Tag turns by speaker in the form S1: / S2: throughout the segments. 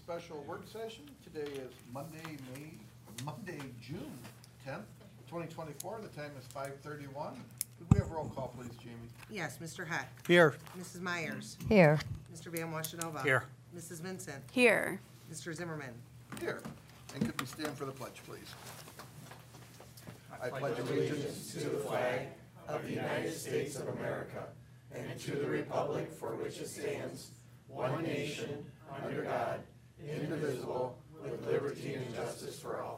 S1: special work session. Today is Monday, June 10th, 2024. The time is 5:31. Could we have roll call, please, Jamie?
S2: Yes, Mr. Heck.
S3: Here.
S2: Mrs. Myers.
S4: Here.
S2: Mr. Van Washenova.
S3: Here.
S2: Mrs. Vincent.
S4: Here.
S2: Mr. Zimmerman.
S1: Here. And could we stand for the pledge, please? I pledge allegiance to the flag of the United States of America and to the republic for which it stands, one nation, under God, indivisible, with liberty and justice for all.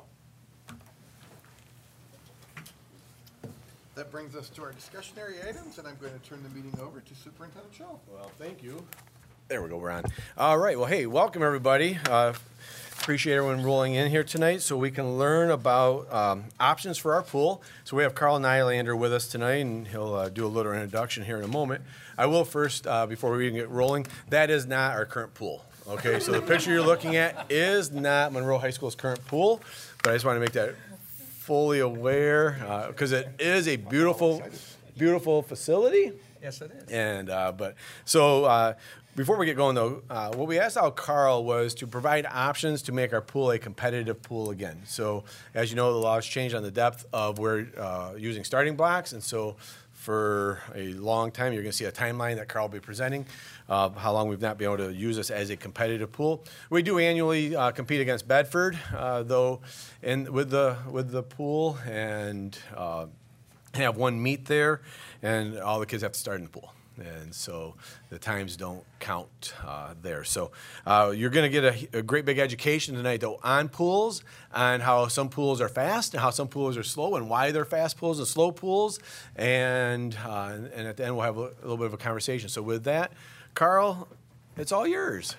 S1: That brings us to our discussionary items, and I'm going to turn the meeting over to Superintendent Shaw.
S3: Well, thank you. There we go, we're on. All right, well, hey, welcome, everybody. Appreciate everyone rolling in here tonight so we can learn about options for our pool. So we have Carl Nylander with us tonight, and he'll do a little introduction here in a moment. I will first, before we even get rolling, that is not our current pool. Okay, so the picture you're looking at is not Monroe High School's current pool, but I just want to make that fully aware because it is a beautiful, beautiful facility.
S5: Yes, it is.
S3: And before we get going, though, what we asked out Carl was to provide options to make our pool a competitive pool again. So, as you know, the law has changed on the depth of we're using starting blocks, and so for a long time, you're going to see a timeline that Carl will be presenting of how long we've not been able to use this as a competitive pool. We do annually compete against Bedford, though, with the pool, and have one meet there, and all the kids have to start in the pool. And so the times don't count there. So you're going to get a great big education tonight, though, on pools, on how some pools are fast and how some pools are slow and why they're fast pools and slow pools. And at the end, we'll have a little bit of a conversation. So with that, Carl, it's all yours.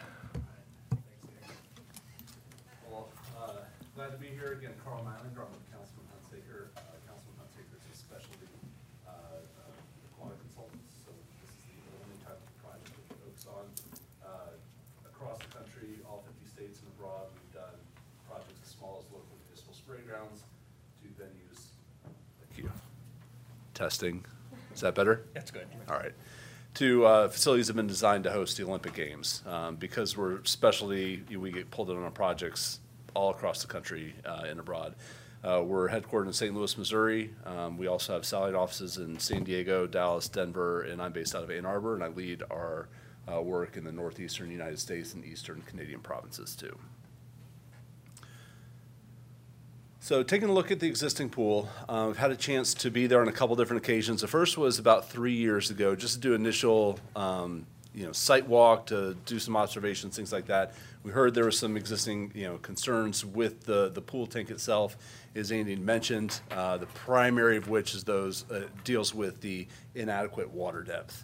S6: Well, glad to be here again. Carl Nylander. I'm with Councilman Hunsaker. Councilman Hunsaker is a specialty aquatic consultant, so this is the only type of project that we focus on. Across the country, all 50 states and abroad, we've done projects as small as local municipal spray grounds to venues. Thank you. Testing. Is that better?
S5: That's good.
S6: All right. To facilities that have been designed to host the Olympic Games. Because we're specialty, we get pulled in on projects all across the country and abroad. We're headquartered in St. Louis, Missouri. We also have satellite offices in San Diego, Dallas, Denver, and I'm based out of Ann Arbor, and I lead our work in the northeastern United States and eastern Canadian provinces too. So taking a look at the existing pool, we've had a chance to be there on a couple different occasions. The first was about 3 years ago, just to do initial site walk, to do some observations, things like that. We heard there were some existing concerns with the pool tank itself, as Andy mentioned, the primary of which is those deals with the inadequate water depth.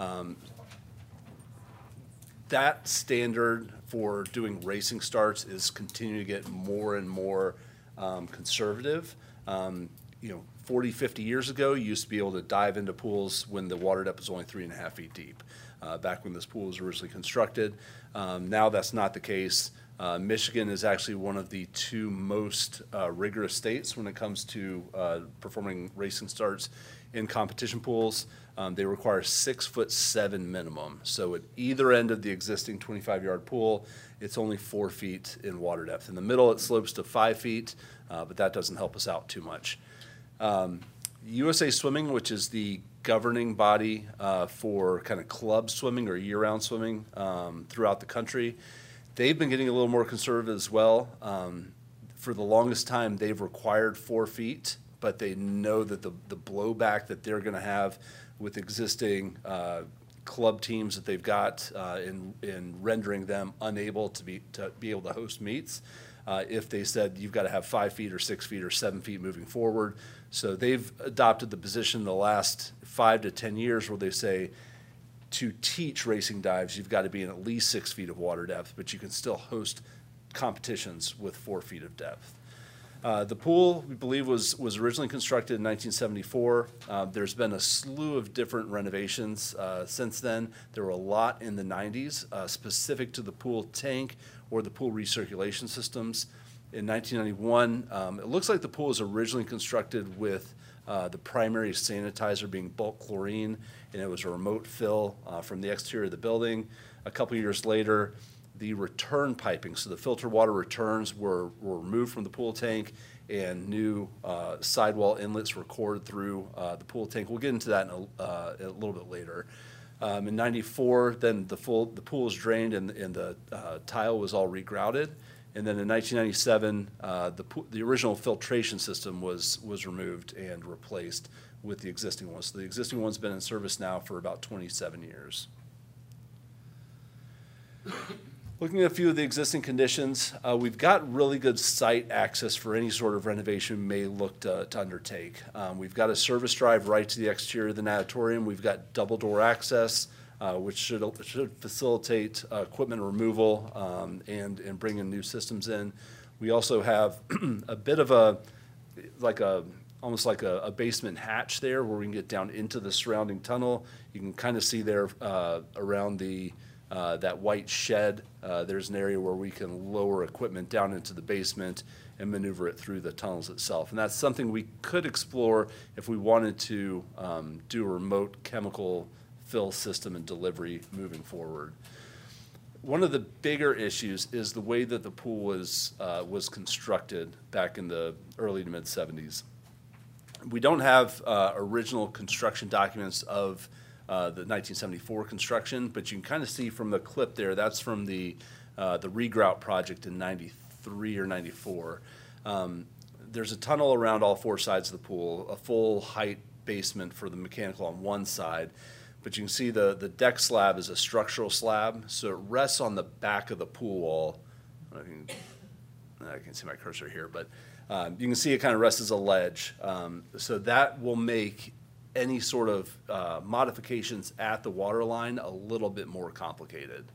S6: That standard for doing racing starts is continuing to get more and more conservative. 40, 50 years ago, you used to be able to dive into pools when the water depth was only 3.5 feet deep, back when this pool was originally constructed. Now that's not the case. Michigan is actually one of the two most rigorous states when it comes to performing racing starts in competition pools. They require 6'7" minimum. So at either end of the existing 25-yard pool, it's only 4 feet in water depth. In the middle, it slopes to 5 feet, but that doesn't help us out too much. USA Swimming, which is the governing body for kind of club swimming or year-round swimming throughout the country, they've been getting a little more conservative as well. For the longest time, they've required 4 feet, but they know that the blowback that they're going to have with existing club teams that they've got in rendering them unable to be able to host meets if they said you've got to have 5 feet or 6 feet or 7 feet moving forward. So they've adopted the position the last 5 to 10 years where they say to teach racing dives, you've got to be in at least 6 feet of water depth, but you can still host competitions with 4 feet of depth. The pool, we believe, was originally constructed in 1974. There's been a slew of different renovations since then. There were a lot in the 90s specific to the pool tank or the pool recirculation systems. In 1991, it looks like the pool was originally constructed with the primary sanitizer being bulk chlorine, and it was a remote fill from the exterior of the building. A couple years later, the return piping, so the filter water returns were removed from the pool tank, and new sidewall inlets were cored through the pool tank. We'll get into that in a little bit later. In '94, then the pool was drained and the tile was all regrouted. And then in 1997, the original filtration system was removed and replaced with the existing one. So the existing one's been in service now for about 27 years. Looking at a few of the existing conditions, we've got really good site access for any sort of renovation we may look to undertake. We've got a service drive right to the exterior of the natatorium. We've got double door access, which should facilitate equipment removal and bring in new systems in. We also have a bit of almost like a basement hatch there where we can get down into the surrounding tunnel. You can kind of see there around that white shed, there's an area where we can lower equipment down into the basement and maneuver it through the tunnels itself. And that's something we could explore if we wanted to do a remote chemical fill system and delivery moving forward. One of the bigger issues is the way that the pool was constructed back in the early to mid 70s. We don't have original construction documents of the 1974 construction, but you can kind of see from the clip there, that's from the regrout project in 93 or 94. There's a tunnel around all four sides of the pool, a full height basement for the mechanical on one side, but you can see the deck slab is a structural slab, so it rests on the back of the pool wall. I can see my cursor here, but you can see it kind of rests as a ledge. So that will make any sort of modifications at the water line a little bit more complicated.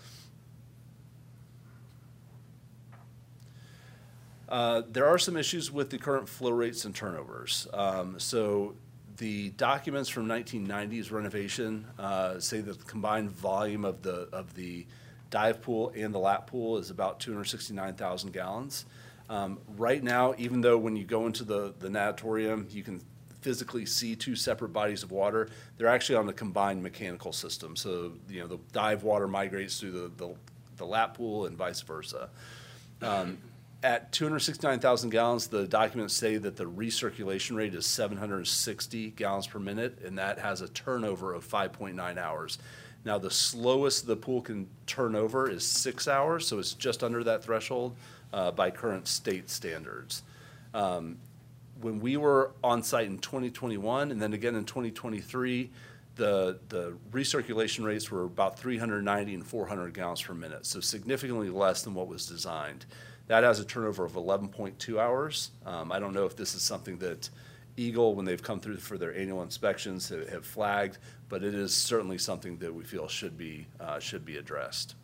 S6: There are some issues with the current flow rates and turnovers. So the documents from 1990s renovation say that the combined volume of the dive pool and the lap pool is about 269,000 gallons. Right now, even though when you go into the natatorium, you can physically see two separate bodies of water, they're actually on the combined mechanical system. So, the dive water migrates through the lap pool and vice versa. At 269,000 gallons, the documents say that the recirculation rate is 760 gallons per minute, and that has a turnover of 5.9 hours. Now, the slowest the pool can turn over is 6 hours, so it's just under that threshold by current state standards. When we were on site in 2021 and then again in 2023, the recirculation rates were about 390 and 400 gallons per minute, so significantly less than what was designed. That has a turnover of 11.2 hours. I don't know if this is something that Eagle, when they've come through for their annual inspections, have flagged, but it is certainly something that we feel should be addressed.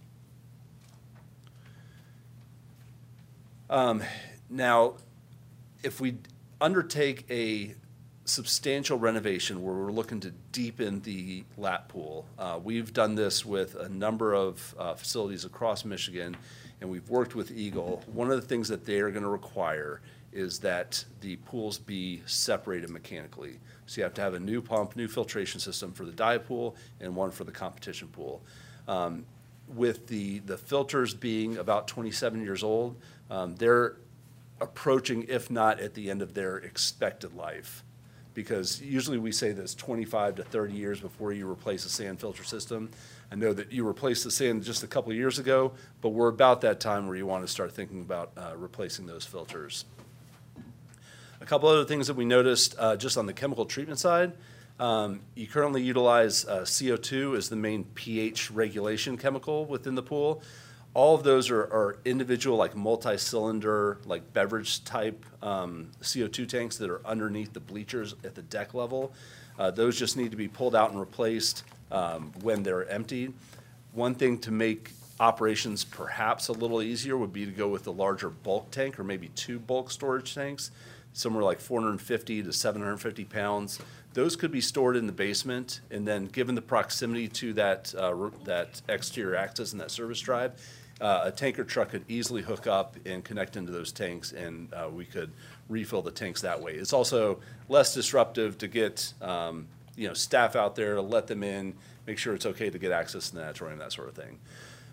S6: Now, if we undertake a substantial renovation where we're looking to deepen the lap pool, we've done this with a number of facilities across Michigan, and we've worked with Eagle. One of the things that they are going to require is that the pools be separated mechanically. So you have to have a new pump, new filtration system for the dive pool and one for the competition pool. With the filters being about 27 years old, they're approaching, if not at the end of their expected life. Because usually we say that it's 25 to 30 years before you replace a sand filter system. I know that you replaced the sand just a couple of years ago, but we're about that time where you want to start thinking about replacing those filters. A couple other things that we noticed just on the chemical treatment side. You currently utilize CO2 as the main pH regulation chemical within the pool. All of those are individual, like multi-cylinder, like beverage type CO2 tanks that are underneath the bleachers at the deck level. Those just need to be pulled out and replaced when they're emptied. One thing to make operations perhaps a little easier would be to go with a larger bulk tank or maybe two bulk storage tanks, somewhere like 450 to 750 pounds. Those could be stored in the basement, and then given the proximity to that exterior access and that service drive, a tanker truck could easily hook up and connect into those tanks, and we could refill the tanks that way. It's also less disruptive to get staff out there to let them in, make sure it's okay to get access to the natatorium, that sort of thing.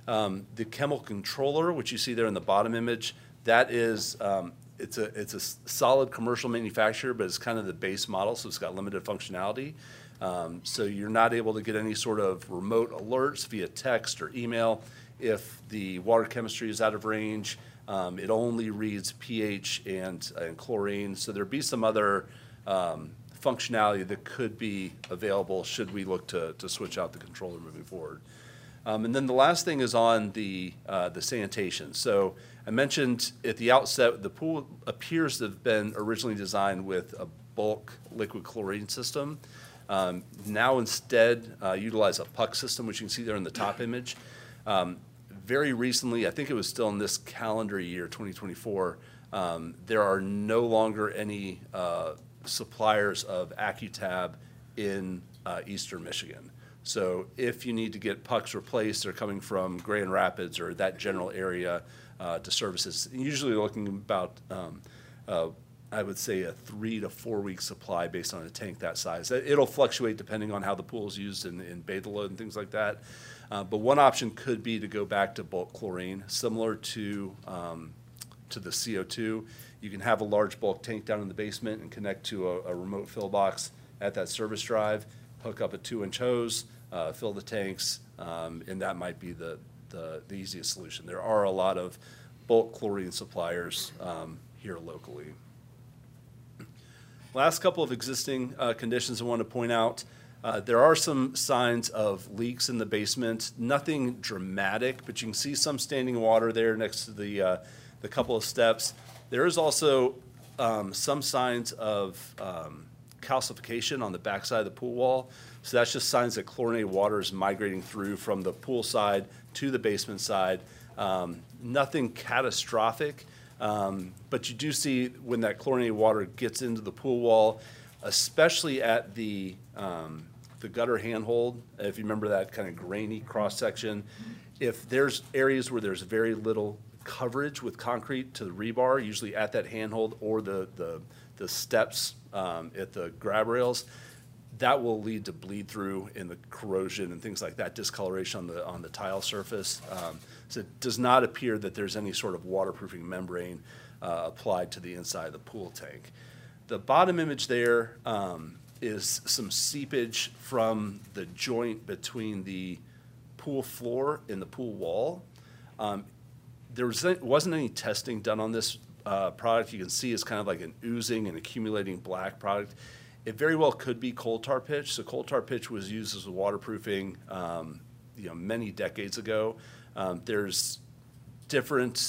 S6: The chemical controller, which you see there in the bottom image, that is, it's a solid commercial manufacturer, but it's kind of the base model, so it's got limited functionality. So you're not able to get any sort of remote alerts via text or email if the water chemistry is out of range. It only reads pH and chlorine. So there'd be some other functionality that could be available should we look to switch out the controller moving forward. And then the last thing is on the sanitation. So I mentioned at the outset, the pool appears to have been originally designed with a bulk liquid chlorine system. Now instead utilize a puck system, which you can see there in the top image. Very recently, I think it was still in this calendar year, 2024, there are no longer any suppliers of AccuTab in eastern Michigan. So if you need to get pucks replaced, they're coming from Grand Rapids or that general area to services. Usually looking about, I would say, a 3 to 4 week supply based on a tank that size. It'll fluctuate depending on how the pool is used in beta load and things like that. But one option could be to go back to bulk chlorine, similar to the CO2. You can have a large bulk tank down in the basement and connect to a remote fill box at that service drive, hook up a 2-inch hose, fill the tanks, and that might be the easiest solution. There are a lot of bulk chlorine suppliers here locally. Last couple of existing conditions I want to point out. There are some signs of leaks in the basement. Nothing dramatic, but you can see some standing water there next to the couple of steps. There is also some signs of calcification on the backside of the pool wall. So that's just signs that chlorinated water is migrating through from the pool side to the basement side. Nothing catastrophic, but you do see when that chlorinated water gets into the pool wall, especially at the gutter handhold, if you remember that kind of grainy cross section, if there's areas where there's very little coverage with concrete to the rebar, usually at that handhold or the steps at the grab rails, that will lead to bleed through in the corrosion and things like that, discoloration on the tile surface. So it does not appear that there's any sort of waterproofing membrane applied to the inside of the pool tank. The bottom image there is some seepage from the joint between the pool floor and the pool wall. There wasn't any testing done on this product. You can see it's kind of like an oozing and accumulating black product. It very well could be coal tar pitch. So coal tar pitch was used as a waterproofing many decades ago. There's different,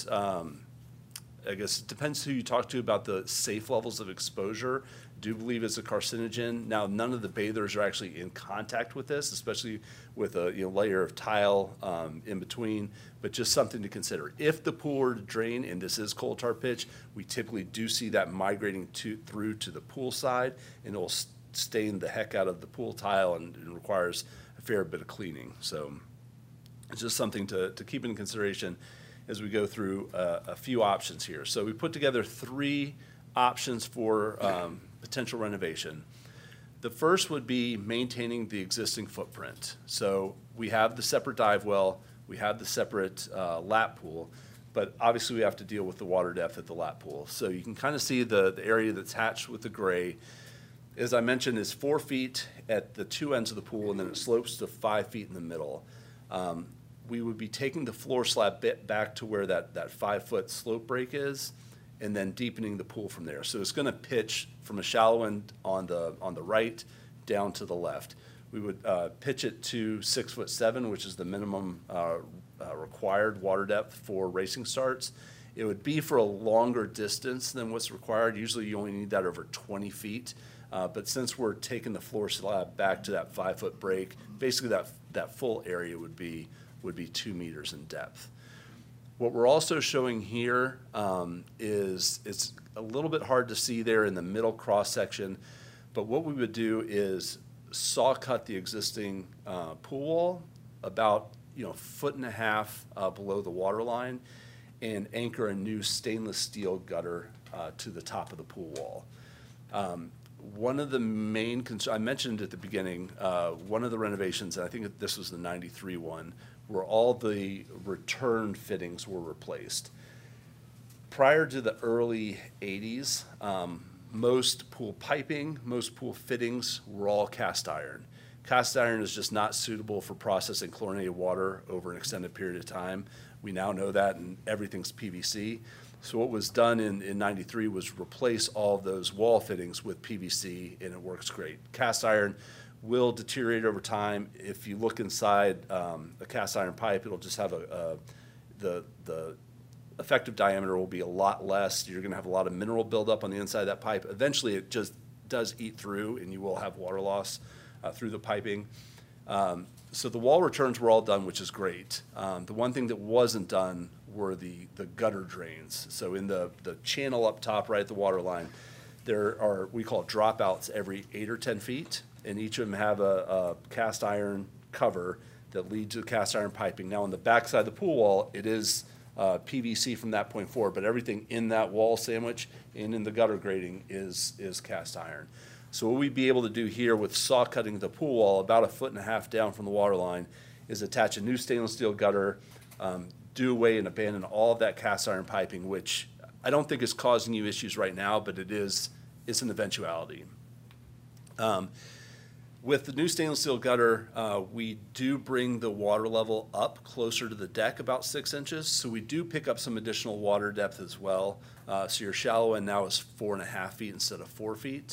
S6: I guess it depends who you talk to about the safe levels of exposure. Do believe it's a carcinogen. Now, none of the bathers are actually in contact with this, especially with a layer of tile in between, but just something to consider. If the pool were to drain, and this is coal tar pitch, we typically do see that migrating through to the pool side, and it will stain the heck out of the pool tile and requires a fair bit of cleaning. So it's just something to keep in consideration as we go through a few options here. So we put together 3 options for potential renovation. The first would be maintaining the existing footprint. So we have the separate dive well, we have the separate lap pool, but obviously we have to deal with the water depth at the lap pool. So you can kind of see the area that's hatched with the gray. As I mentioned, is 4 feet at the 2 ends of the pool, and then it slopes to 5 feet in the middle. We would be taking the floor slab bit back to where that 5-foot slope break is, and then deepening the pool from there. So it's going to pitch from a shallow end on the right down to the left. We would pitch it to 6'7", which is the minimum required water depth for racing starts. It would be for a longer distance than what's required. Usually you only need that over 20 feet. But since we're taking the floor slab back to that 5-foot break, basically that full area would be 2 meters in depth. What we're also showing here is it's a little bit hard to see there in the middle cross section, but what we would do is saw cut the existing pool wall about 1.5 feet below the water line and anchor a new stainless steel gutter to the top of the pool wall. One of the main concerns, I mentioned at the beginning, one of the renovations, and I think this was the 93 one, where all the return fittings were replaced. Prior to the early 80s, most pool piping, most pool fittings were all cast iron. Cast iron is just not suitable for processing chlorinated water over an extended period of time. We now know that, and everything's PVC. So what was done in 93 was replace all of those wall fittings with PVC, and it works great. Cast iron will deteriorate over time. If you look inside a cast iron pipe, it'll just have the effective diameter will be a lot less. You're going to have a lot of mineral buildup on the inside of that pipe. Eventually, it just does eat through, and you will have water loss through the piping. So the wall returns were all done, which is great. The one thing that wasn't done were the gutter drains. So in the channel up top, right at the water line, there are, we call it dropouts every 8 or 10 feet, and each of them have a cast iron cover that leads to cast iron piping. Now on the back side of the pool wall, it is PVC from that point forward, but everything in that wall sandwich and in the gutter grading is cast iron. So what we'd be able to do here with saw cutting the pool wall about 1.5 feet down from the water line is attach a new stainless steel gutter, do away and abandon all of that cast iron piping, which I don't think is causing you issues right now, but it's an eventuality. With the new stainless steel gutter, we do bring the water level up closer to the deck about 6 inches, so we do pick up some additional water depth as well. So your shallow end now is 4.5 feet instead of 4 feet.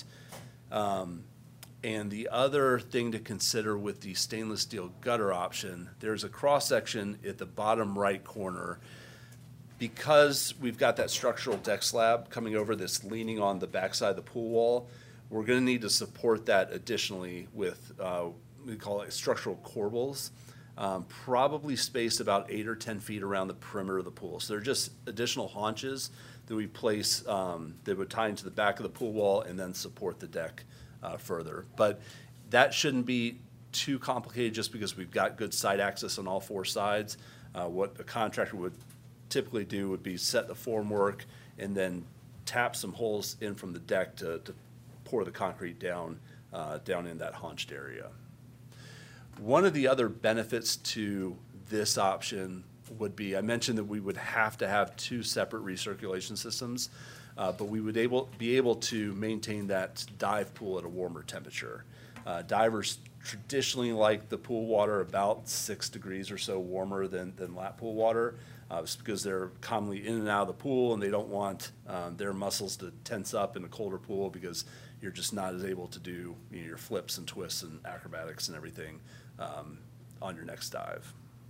S6: And the other thing to consider with the stainless steel gutter option, there's a cross section at the bottom right corner. Because we've got that structural deck slab coming over that's leaning on the backside of the pool wall, we're going to need to support that additionally with, we call it structural corbels, probably spaced about 8 or 10 feet around the perimeter of the pool. So they're just additional haunches that we place that would tie into the back of the pool wall and then support the deck further. But that shouldn't be too complicated just because we've got good side access on all 4 sides. What a contractor would typically do would be set the formwork and then tap some holes in from the deck to pour the concrete down in that haunched area. One of the other benefits to this option would be, I mentioned that we would have to have 2 separate recirculation systems, but we would be able to maintain that dive pool at a warmer temperature. Divers traditionally like the pool water about 6 degrees or so warmer than lap pool water. It's because they're commonly in and out of the pool, and they don't want their muscles to tense up in a colder pool because you're just not as able to do your flips and twists and acrobatics and everything on your next dive.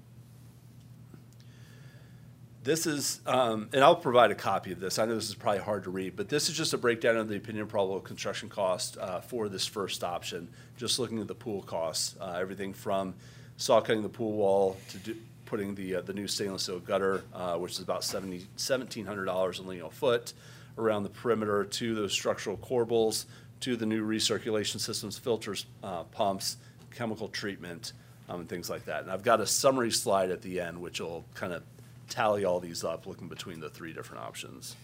S6: This is, and I'll provide a copy of this. I know this is probably hard to read, but this is just a breakdown of the opinion probable construction cost for this first option, just looking at the pool costs, everything from saw cutting the pool wall to putting the new stainless steel gutter, which is about $1,700 a lineal foot around the perimeter, to those structural corbels, to the new recirculation systems, filters, pumps, chemical treatment, and things like that. And I've got a summary slide at the end, which will kind of tally all these up, looking between the 3 different options.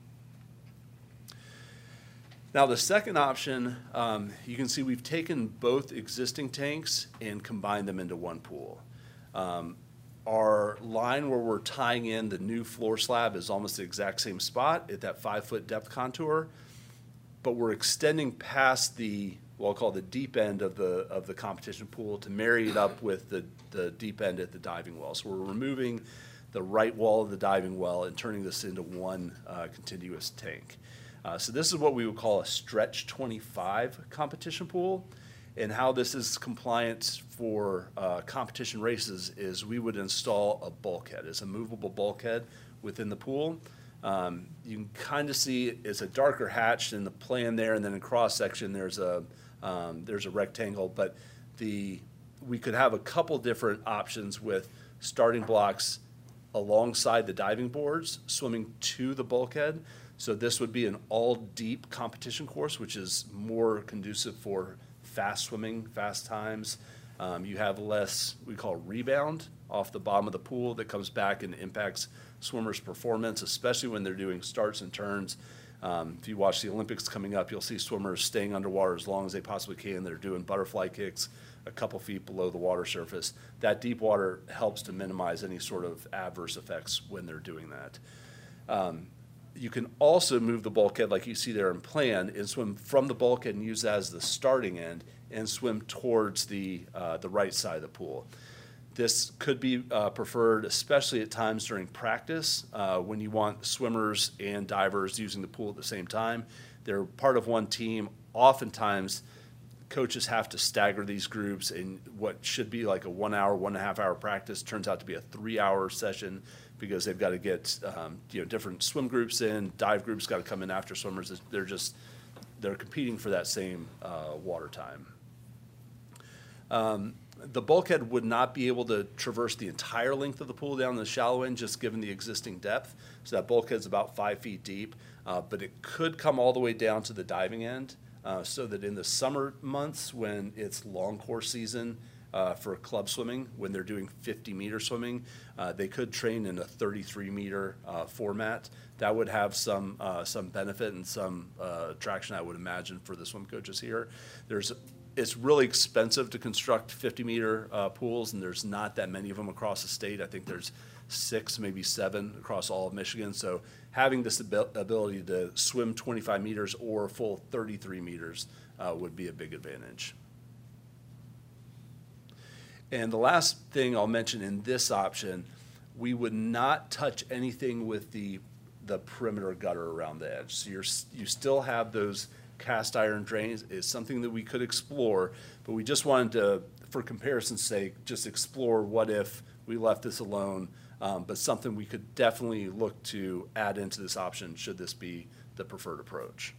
S6: Now the second option, you can see we've taken both existing tanks and combined them into one pool. Our line where we're tying in the new floor slab is almost the exact same spot at that 5-foot depth contour, but we're extending past the, what I'll call the deep end of the competition pool to marry it up with the deep end at the diving well. So we're removing the right wall of the diving well and turning this into one contiguous tank. So this is what we would call a stretch 25 competition pool. And how this is compliant for competition races is we would install a bulkhead. It's a movable bulkhead within the pool. You can kind of see it's a darker hatch in the plan there, and then in cross section there's a rectangle. But we could have a couple different options with starting blocks alongside the diving boards, swimming to the bulkhead. So this would be an all-deep competition course, which is more conducive for fast swimming, fast times. You have less, we call rebound off the bottom of the pool that comes back and impacts swimmers' performance, especially when they're doing starts and turns. If you watch the Olympics coming up, you'll see swimmers staying underwater as long as they possibly can. They're doing butterfly kicks a couple feet below the water surface. That deep water helps to minimize any sort of adverse effects when they're doing that. You can also move the bulkhead like you see there in plan and swim from the bulkhead and use that as the starting end and swim towards the right side of the pool. This could be preferred, especially at times during practice when you want swimmers and divers using the pool at the same time. They're part of one team. Oftentimes, coaches have to stagger these groups, and what should be like a 1 hour, 1.5 hour practice turns out to be a 3 hour session because they've got to get different swim groups in, dive groups got to come in after swimmers. They're competing for that same water time. The bulkhead would not be able to traverse the entire length of the pool down the shallow end, just given the existing depth. So that bulkhead's about 5 feet deep, but it could come all the way down to the diving end, so that in the summer months when it's long course season for club swimming, when they're doing 50-meter swimming, they could train in a 33-meter format. That would have some benefit and some attraction, I would imagine, for the swim coaches here. It's really expensive to construct 50-meter pools, and there's not that many of them across the state. I think there's 6, maybe 7 across all of Michigan. So having this ability to swim 25 meters or full 33 meters would be a big advantage. And the last thing I'll mention in this option, we would not touch anything with the perimeter gutter around the edge. So you still have those cast iron drains. Is something that we could explore, but we just wanted to, for comparison's sake, just explore what if we left this alone, but something we could definitely look to add into this option should this be the preferred approach.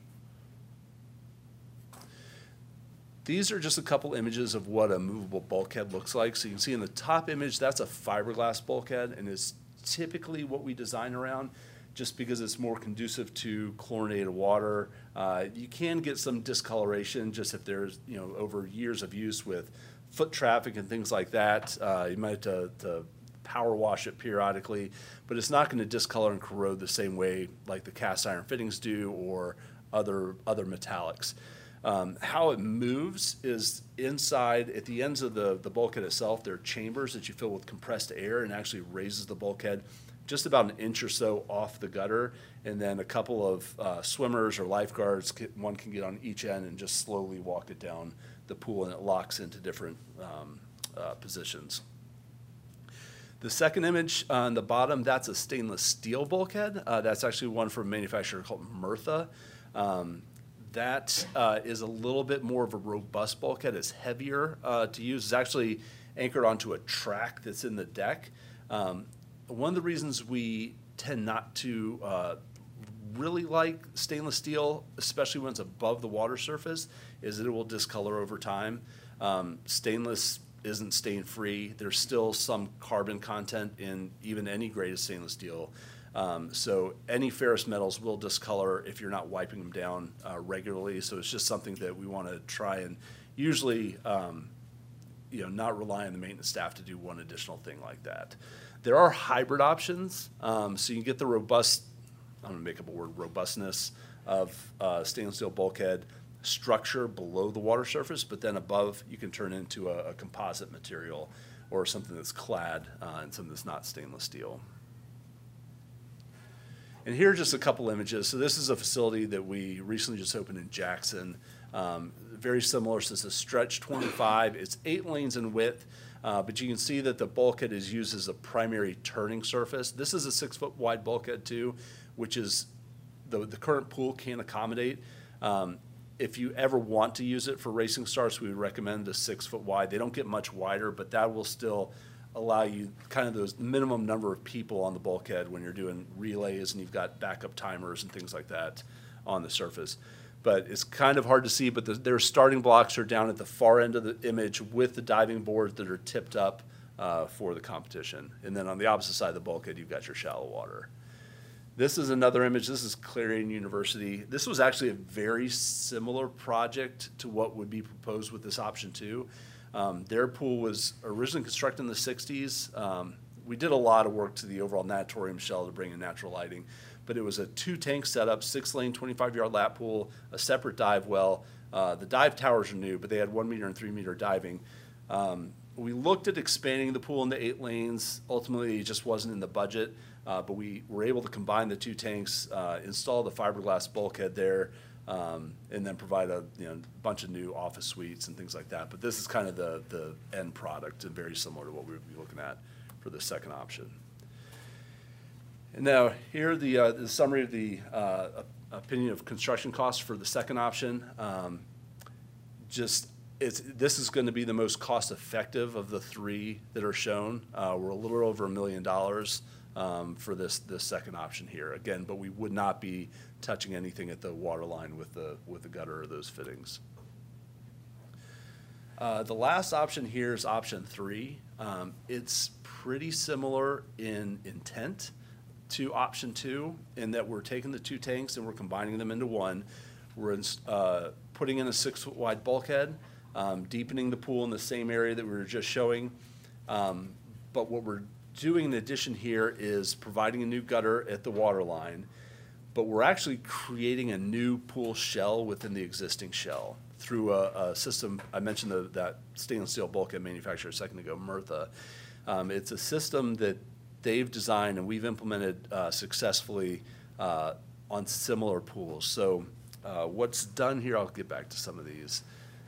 S6: These are just a couple images of what a movable bulkhead looks like. So you can see in the top image, that's a fiberglass bulkhead, and is typically what we design around, just because it's more conducive to chlorinated water. You can get some discoloration just if there's, over years of use with foot traffic and things like that. You might have to power wash it periodically, but it's not going to discolor and corrode the same way like the cast iron fittings do or other metallics. How it moves is inside, at the ends of the bulkhead itself, there are chambers that you fill with compressed air and actually raises the bulkhead just about an inch or so off the gutter, and then a couple of swimmers or lifeguards, one can get on each end and just slowly walk it down the pool, and it locks into different positions. The second image on the bottom, that's a stainless steel bulkhead. That's actually one from a manufacturer called Murtha. That is a little bit more of a robust bulkhead. It's heavier to use. It's actually anchored onto a track that's in the deck. One of the reasons we tend not to really like stainless steel, especially when it's above the water surface, is that it will discolor over time. Stainless isn't stain-free. There's still some carbon content in even any grade of stainless steel. So any ferrous metals will discolor if you're not wiping them down regularly. So it's just something that we want to try and usually not rely on the maintenance staff to do one additional thing like that. There are hybrid options, so you can get the robust, I'm going to make up a word, robustness of stainless steel bulkhead structure below the water surface, but then above you can turn into a composite material or something that's clad and something that's not stainless steel. And here are just a couple images. So this is a facility that we recently just opened in Jackson. Very similar, so it's a stretch 25. It's 8 lanes in width. But you can see that the bulkhead is used as a primary turning surface. This is a 6-foot wide bulkhead too, which is the current pool can accommodate. If you ever want to use it for racing starts, we would recommend a 6-foot wide. They don't get much wider, but that will still allow you kind of those minimum number of people on the bulkhead when you're doing relays and you've got backup timers and things like that on the surface. But it's kind of hard to see, but their starting blocks are down at the far end of the image with the diving boards that are tipped up for the competition. And then on the opposite side of the bulkhead, you've got your shallow water. This is another image. This is Clarion University. This was actually a very similar project to what would be proposed with this option 2. Their pool was originally constructed in the 60s, we did a lot of work to the overall natatorium shell to bring in natural lighting, but it was a 2-tank setup, 6-lane, 25-yard lap pool, a separate dive well. The dive towers are new, but they had 1 meter and 3 meter diving. We looked at expanding the pool into 8 lanes. Ultimately, it just wasn't in the budget, but we were able to combine the 2 tanks, install the fiberglass bulkhead there, and then provide a bunch of new office suites and things like that. But this is kind of the end product and very similar to what we would be looking at for the second option. And now here the summary of the opinion of construction costs for the second option. This is going to be the most cost-effective of the 3 that are shown. We're a little over $1 million for this second option here. Again, but we would not be touching anything at the water line with the gutter or those fittings. The last option here is option 3. It's pretty similar in intent to option 2 in that we're taking the 2 tanks and we're combining them into one. We're putting in a 6-foot wide bulkhead, deepening the pool in the same area that we were just showing. But what we're doing in addition here is providing a new gutter at the water line, but we're actually creating a new pool shell within the existing shell through a system. I mentioned that stainless steel bulkhead manufacturer a second ago, Murtha. It's a system that they've designed and we've implemented successfully on similar pools. So what's done here, I'll get back to some of these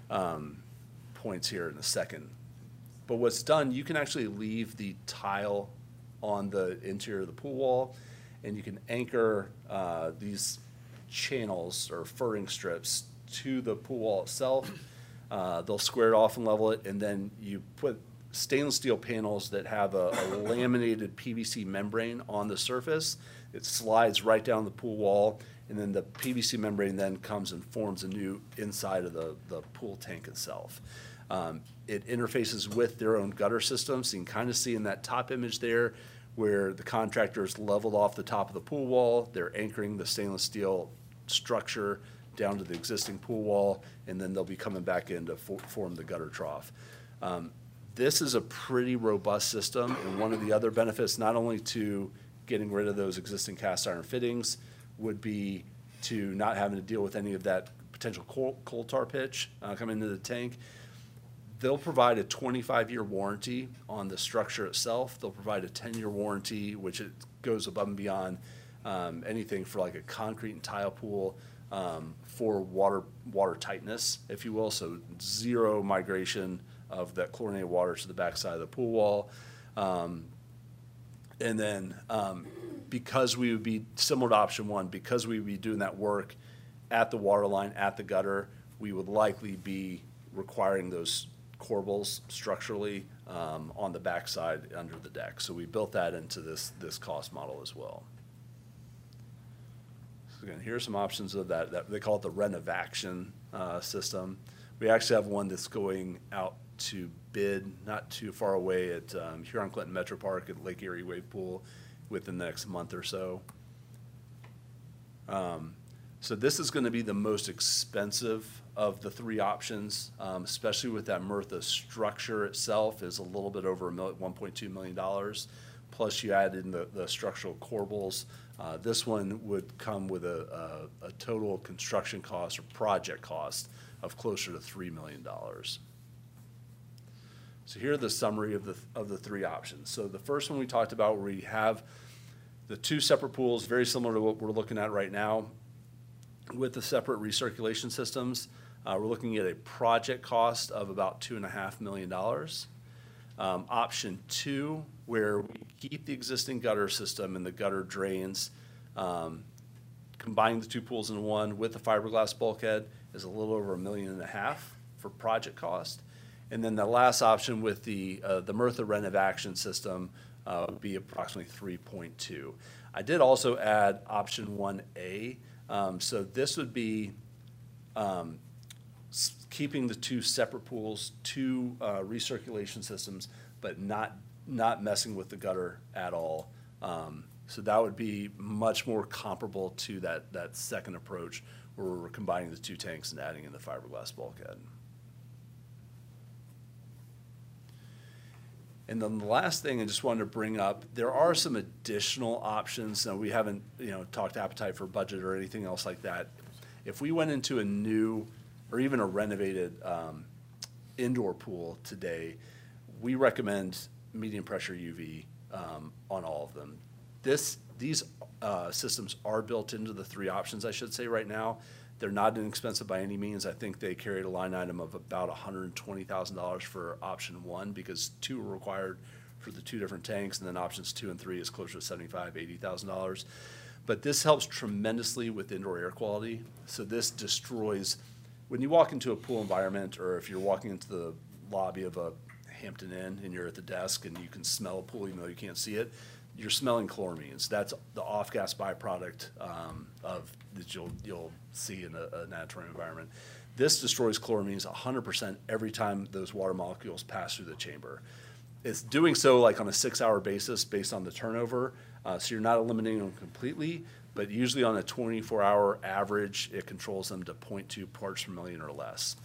S6: points here in a second. But what's done, you can actually leave the tile on the interior of the pool wall, and you can anchor these channels or furring strips to the pool wall itself. They'll square it off and level it, and then you put stainless steel panels that have a laminated PVC membrane on the surface. It slides right down the pool wall, and then the PVC membrane then comes and forms a new inside of the pool tank itself. It interfaces with their own gutter system, so you can kind of see in that top image there where the contractor's leveled off the top of the pool wall. They're anchoring the stainless steel structure down to the existing pool wall, and then they'll be coming back in to form the gutter trough. This is a pretty robust system, and one of the other benefits, not only to getting rid of those existing cast iron fittings, would be to not having to deal with any of that potential coal tar pitch coming into the tank. They'll provide a 25-year warranty on the structure itself. They'll provide a 10-year warranty, which it goes above and beyond anything for like a concrete and tile pool for water tightness, if you will. So 0 migration of that chlorinated water to the backside of the pool wall. And then because we would be similar to option 1, because we would be doing that work at the water line, at the gutter, we would likely be requiring those corbels structurally on the backside under the deck. So we built that into this cost model as well. So again, here are some options of that they call it the Renovaction system. We actually have one that's going out to bid not too far away at Huron-Clinton Metro Park at Lake Erie Wave Pool within the next month or so. So this is going to be the most expensive of the 3 options, especially with that Murtha structure itself is a little bit over $1.2 million. Plus you add in the structural corbels. This one would come with a total construction cost or project cost of closer to $3 million. So here are the summary of the 3 options. So the first one we talked about, where we have the 2 separate pools, very similar to what we're looking at right now, with the separate recirculation systems. We're looking at a project cost of about $2.5 million. Option 2, where we keep the existing gutter system and the gutter drains, combining the 2 pools into one with the fiberglass bulkhead, is a little over $1.5 million for project cost. And then the last option with the Murtha Renovaction system would be approximately $3.2. I did also add option 1A. So this would be keeping the 2 separate pools, 2 recirculation systems, but not messing with the gutter at all. So that would be much more comparable to that second approach, where we're combining the 2 tanks and adding in the fiberglass bulkhead. And then the last thing I just wanted to bring up, there are some additional options. Now, we haven't, talked appetite for budget or anything else like that. If we went into a new or even a renovated indoor pool today, we recommend medium pressure UV on all of them. These systems are built into the 3 options, I should say, right now. They're not inexpensive by any means. I think they carried a line item of about $120,000 for option 1 because 2 were required for the 2 different tanks, and then options 2 and 3 is closer to $75,000, $80,000. But this helps tremendously with indoor air quality. So this destroys, when you walk into a pool environment, or if you're walking into the lobby of a Hampton Inn and you're at the desk and you can smell a pool even though you can't see it, you're smelling chloramines. That's the off-gas byproduct of that you'll see in a natatorium environment. This destroys chloramines 100% every time those water molecules pass through the chamber. It's doing so like on a 6-hour basis based on the turnover, so you're not eliminating them completely, but usually on a 24-hour average, it controls them to 0.2 parts per million or less.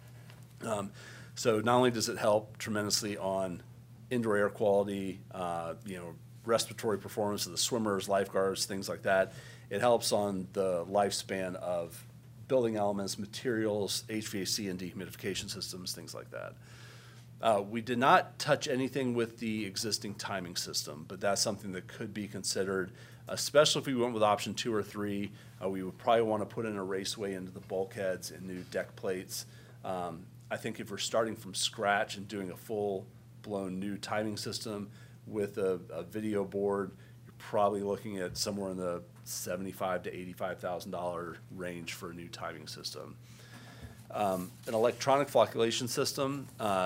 S6: So not only does it help tremendously on indoor air quality, respiratory performance of the swimmers, lifeguards, things like that, it helps on the lifespan of building elements, materials, HVAC and dehumidification systems, things like that. We did not touch anything with the existing timing system, but that's something that could be considered, especially if we went with option 2 or 3. We would probably want to put in a raceway into the bulkheads and new deck plates. I think if we're starting from scratch and doing a full-blown new timing system with a video board, you're probably looking at somewhere in the $75,000 to $85,000 range for a new timing system. An electronic flocculation system,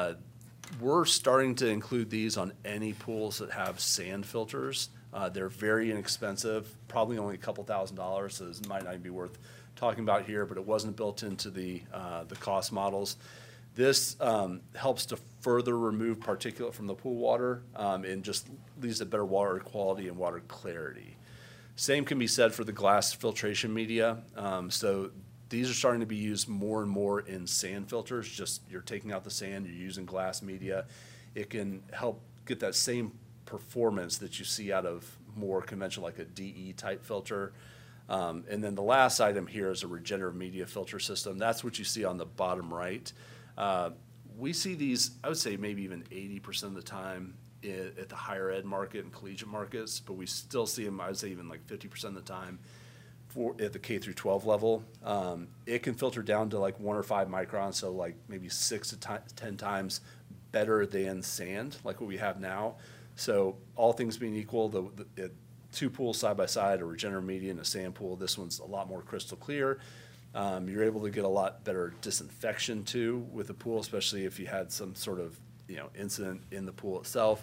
S6: we're starting to include these on any pools that have sand filters. They're very inexpensive, probably only a couple $1,000s, so this might not be worth talking about here, but it wasn't built into the cost models. This helps to further remove particulate from the pool water and just leads to better water quality and water clarity. Same can be said for the glass filtration media. So these are starting to be used more and more in sand filters. Just you're taking out the sand, you're using glass media. It can help get that same performance that you see out of more conventional, like a DE type filter. And then the last item here is a regenerative media filter system. That's what you see on the bottom right. We see these, I would say maybe even 80% of the time at the higher ed market and collegiate markets, but we still see them, I would say even like 50% of the time at the K through 12 level. It can filter down to like 1 or 5 microns, so like maybe 6 to 10 times better than sand, like what we have now. So all things being equal, the 2 pools side by side, a regenerative media and a sand pool, this one's a lot more crystal clear. You're able to get a lot better disinfection too with the pool, especially if you had some sort of incident in the pool itself.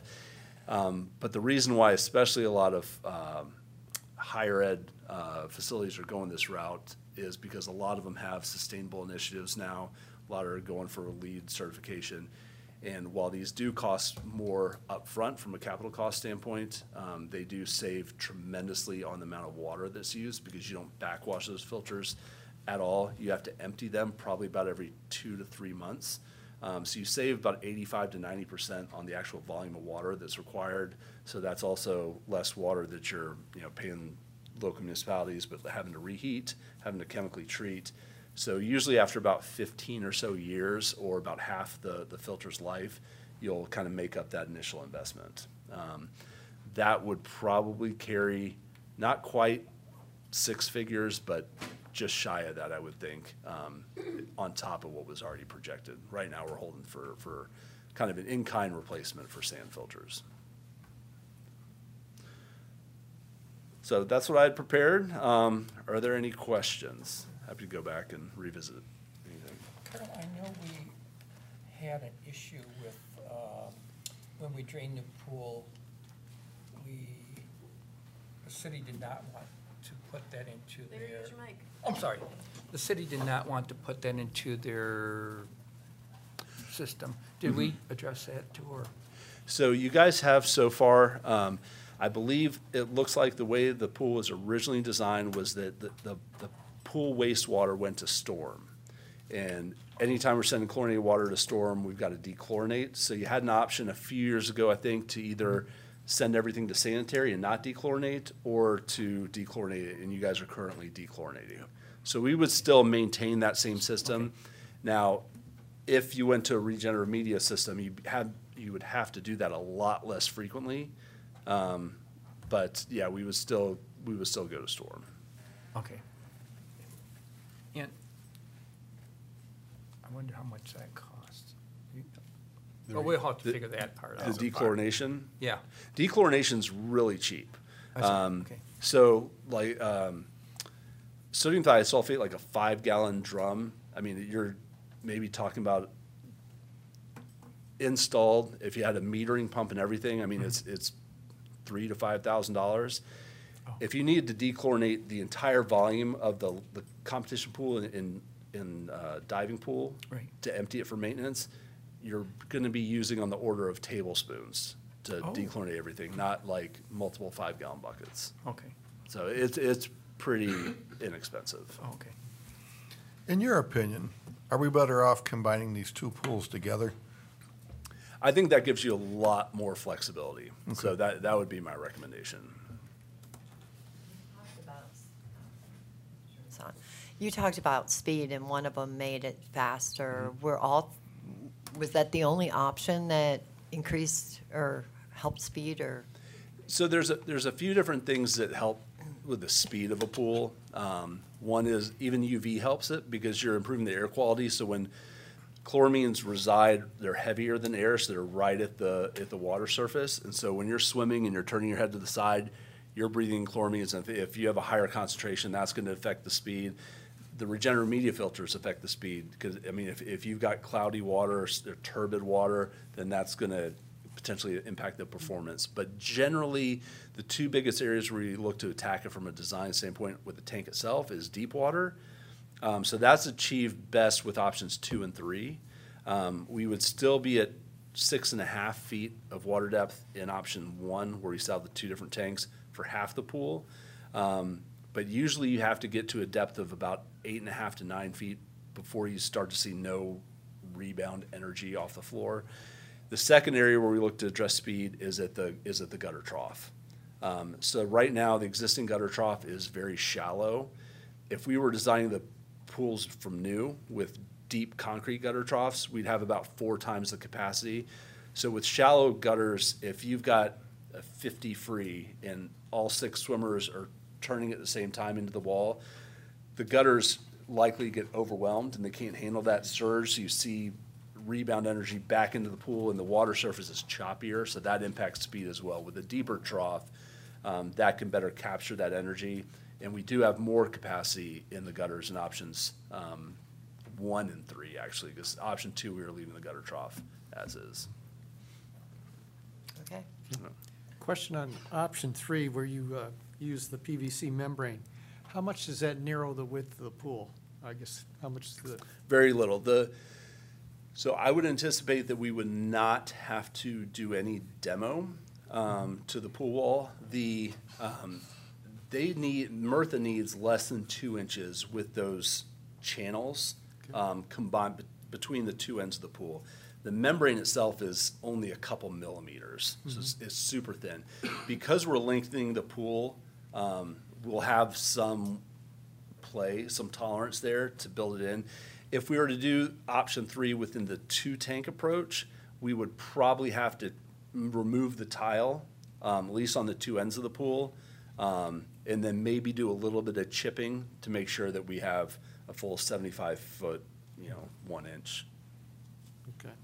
S6: But the reason why, especially a lot of higher ed facilities are going this route is because a lot of them have sustainable initiatives now. A lot are going for a LEED certification. And while these do cost more upfront from a capital cost standpoint, they do save tremendously on the amount of water that's used because you don't backwash those filters at all. You have to empty them probably about every 2 to 3 months. So you save about 85 to 90% on the actual volume of water that's required. So that's also less water that you're paying local municipalities, but having to reheat, having to chemically treat. So usually after about 15 or so years, or about half the filter's life, you'll kind of make up that initial investment. That would probably carry not quite 6 figures, but just shy of that, I would think, on top of what was already projected. Right now, we're holding for kind of an in-kind replacement for sand filters. So that's what I had prepared. Are there any questions? Happy to go back and revisit anything.
S4: Carol, I know we had an issue with, when we drained the pool, the city did not want to put that into
S5: Larry,
S4: their.
S5: use your mic.
S4: I'm sorry. The city did not want to put that into their system. Did we address that too, or?
S6: So you guys have so far, I believe it looks like the way the pool was originally designed was that the pool wastewater went to storm. And anytime we're sending chlorinated water to storm, we've got to dechlorinate. So you had an option a few years ago, I think, to either send everything to sanitary and not dechlorinate, or to dechlorinate it, and you guys are currently dechlorinating. So we would still maintain that same system. Now, if you went to a regenerative media system, you would have to do that a lot less frequently. But yeah, we would still go to storm.
S4: Okay. And I wonder how much that costs. Well, we'll have to figure that part out.
S6: The dechlorination?
S4: Yeah.
S6: Dechlorination's really cheap.
S4: I see. Okay.
S6: So like sodium thiosulfate, like a 5-gallon drum, I mean, you're maybe talking about installed, if you had a metering pump and everything, I mean, it's $3,000 to $5,000. If you needed to dechlorinate the entire volume of the competition pool in diving pool,
S4: Right.
S6: to empty it for maintenance, you're going to be using on the order of tablespoons to dechlorinate everything, not like multiple 5-gallon buckets.
S4: Okay.
S6: So it's pretty inexpensive.
S4: Okay.
S1: In your opinion, are we better off combining these two pools together?
S6: I think that gives you a lot more flexibility. So that would be my recommendation.
S5: You talked about speed, and one of them made it faster.
S6: Mm-hmm.
S5: Was that the only option that increased or helped speed, or?
S6: So there's a few different things that help with the speed of a pool. One is even UV helps it because you're improving the air quality. So when chloramines reside, they're heavier than air, so they're right at the water surface. And so when you're swimming and you're turning your head to the side, you're breathing chloramines. And if you have a higher concentration, that's going to affect the speed. The regenerative media filters affect the speed because, I mean, if you've got cloudy water or turbid water, then that's going to potentially impact the performance. But generally, the two biggest areas where you look to attack it from a design standpoint with the tank itself is deep water. So that's achieved best with options 2 and 3. We would still be at 6.5 feet of water depth in option 1, where we still have the 2 different tanks for half the pool. But usually you have to get to a depth of about 8.5 to 9 feet before you start to see no rebound energy off the floor. The second area where we look to address speed is at the gutter trough. So right now, the existing gutter trough is very shallow. If we were designing the pools from new with deep concrete gutter troughs, we'd have about 4 times the capacity. So with shallow gutters, if you've got a 50 free and all 6 swimmers are turning at the same time into the wall, the gutters likely get overwhelmed and they can't handle that surge. So you see rebound energy back into the pool, and the water surface is choppier, so that impacts speed as well. With a deeper trough, that can better capture that energy. And we do have more capacity in the gutters in options 1 and 3, actually, because option 2, we were leaving the gutter trough as is.
S5: Okay.
S7: Question on option 3, where you use the PVC membrane. How much does that narrow the width of the pool? I guess, how much is the,
S6: Very little. So I would anticipate that we would not have to do any demo to the pool wall. Murtha needs less than 2 inches with those channels combined between the 2 ends of the pool. The membrane itself is only a couple millimeters, so it's super thin. Because we're lengthening the pool, we'll have some tolerance there to build it in. If we were to do option 3 within the 2-tank approach, we would probably have to remove the tile, at least on the 2 ends of the pool, and then maybe do a little bit of chipping to make sure that we have a full 75-foot, 1 inch.
S7: okay.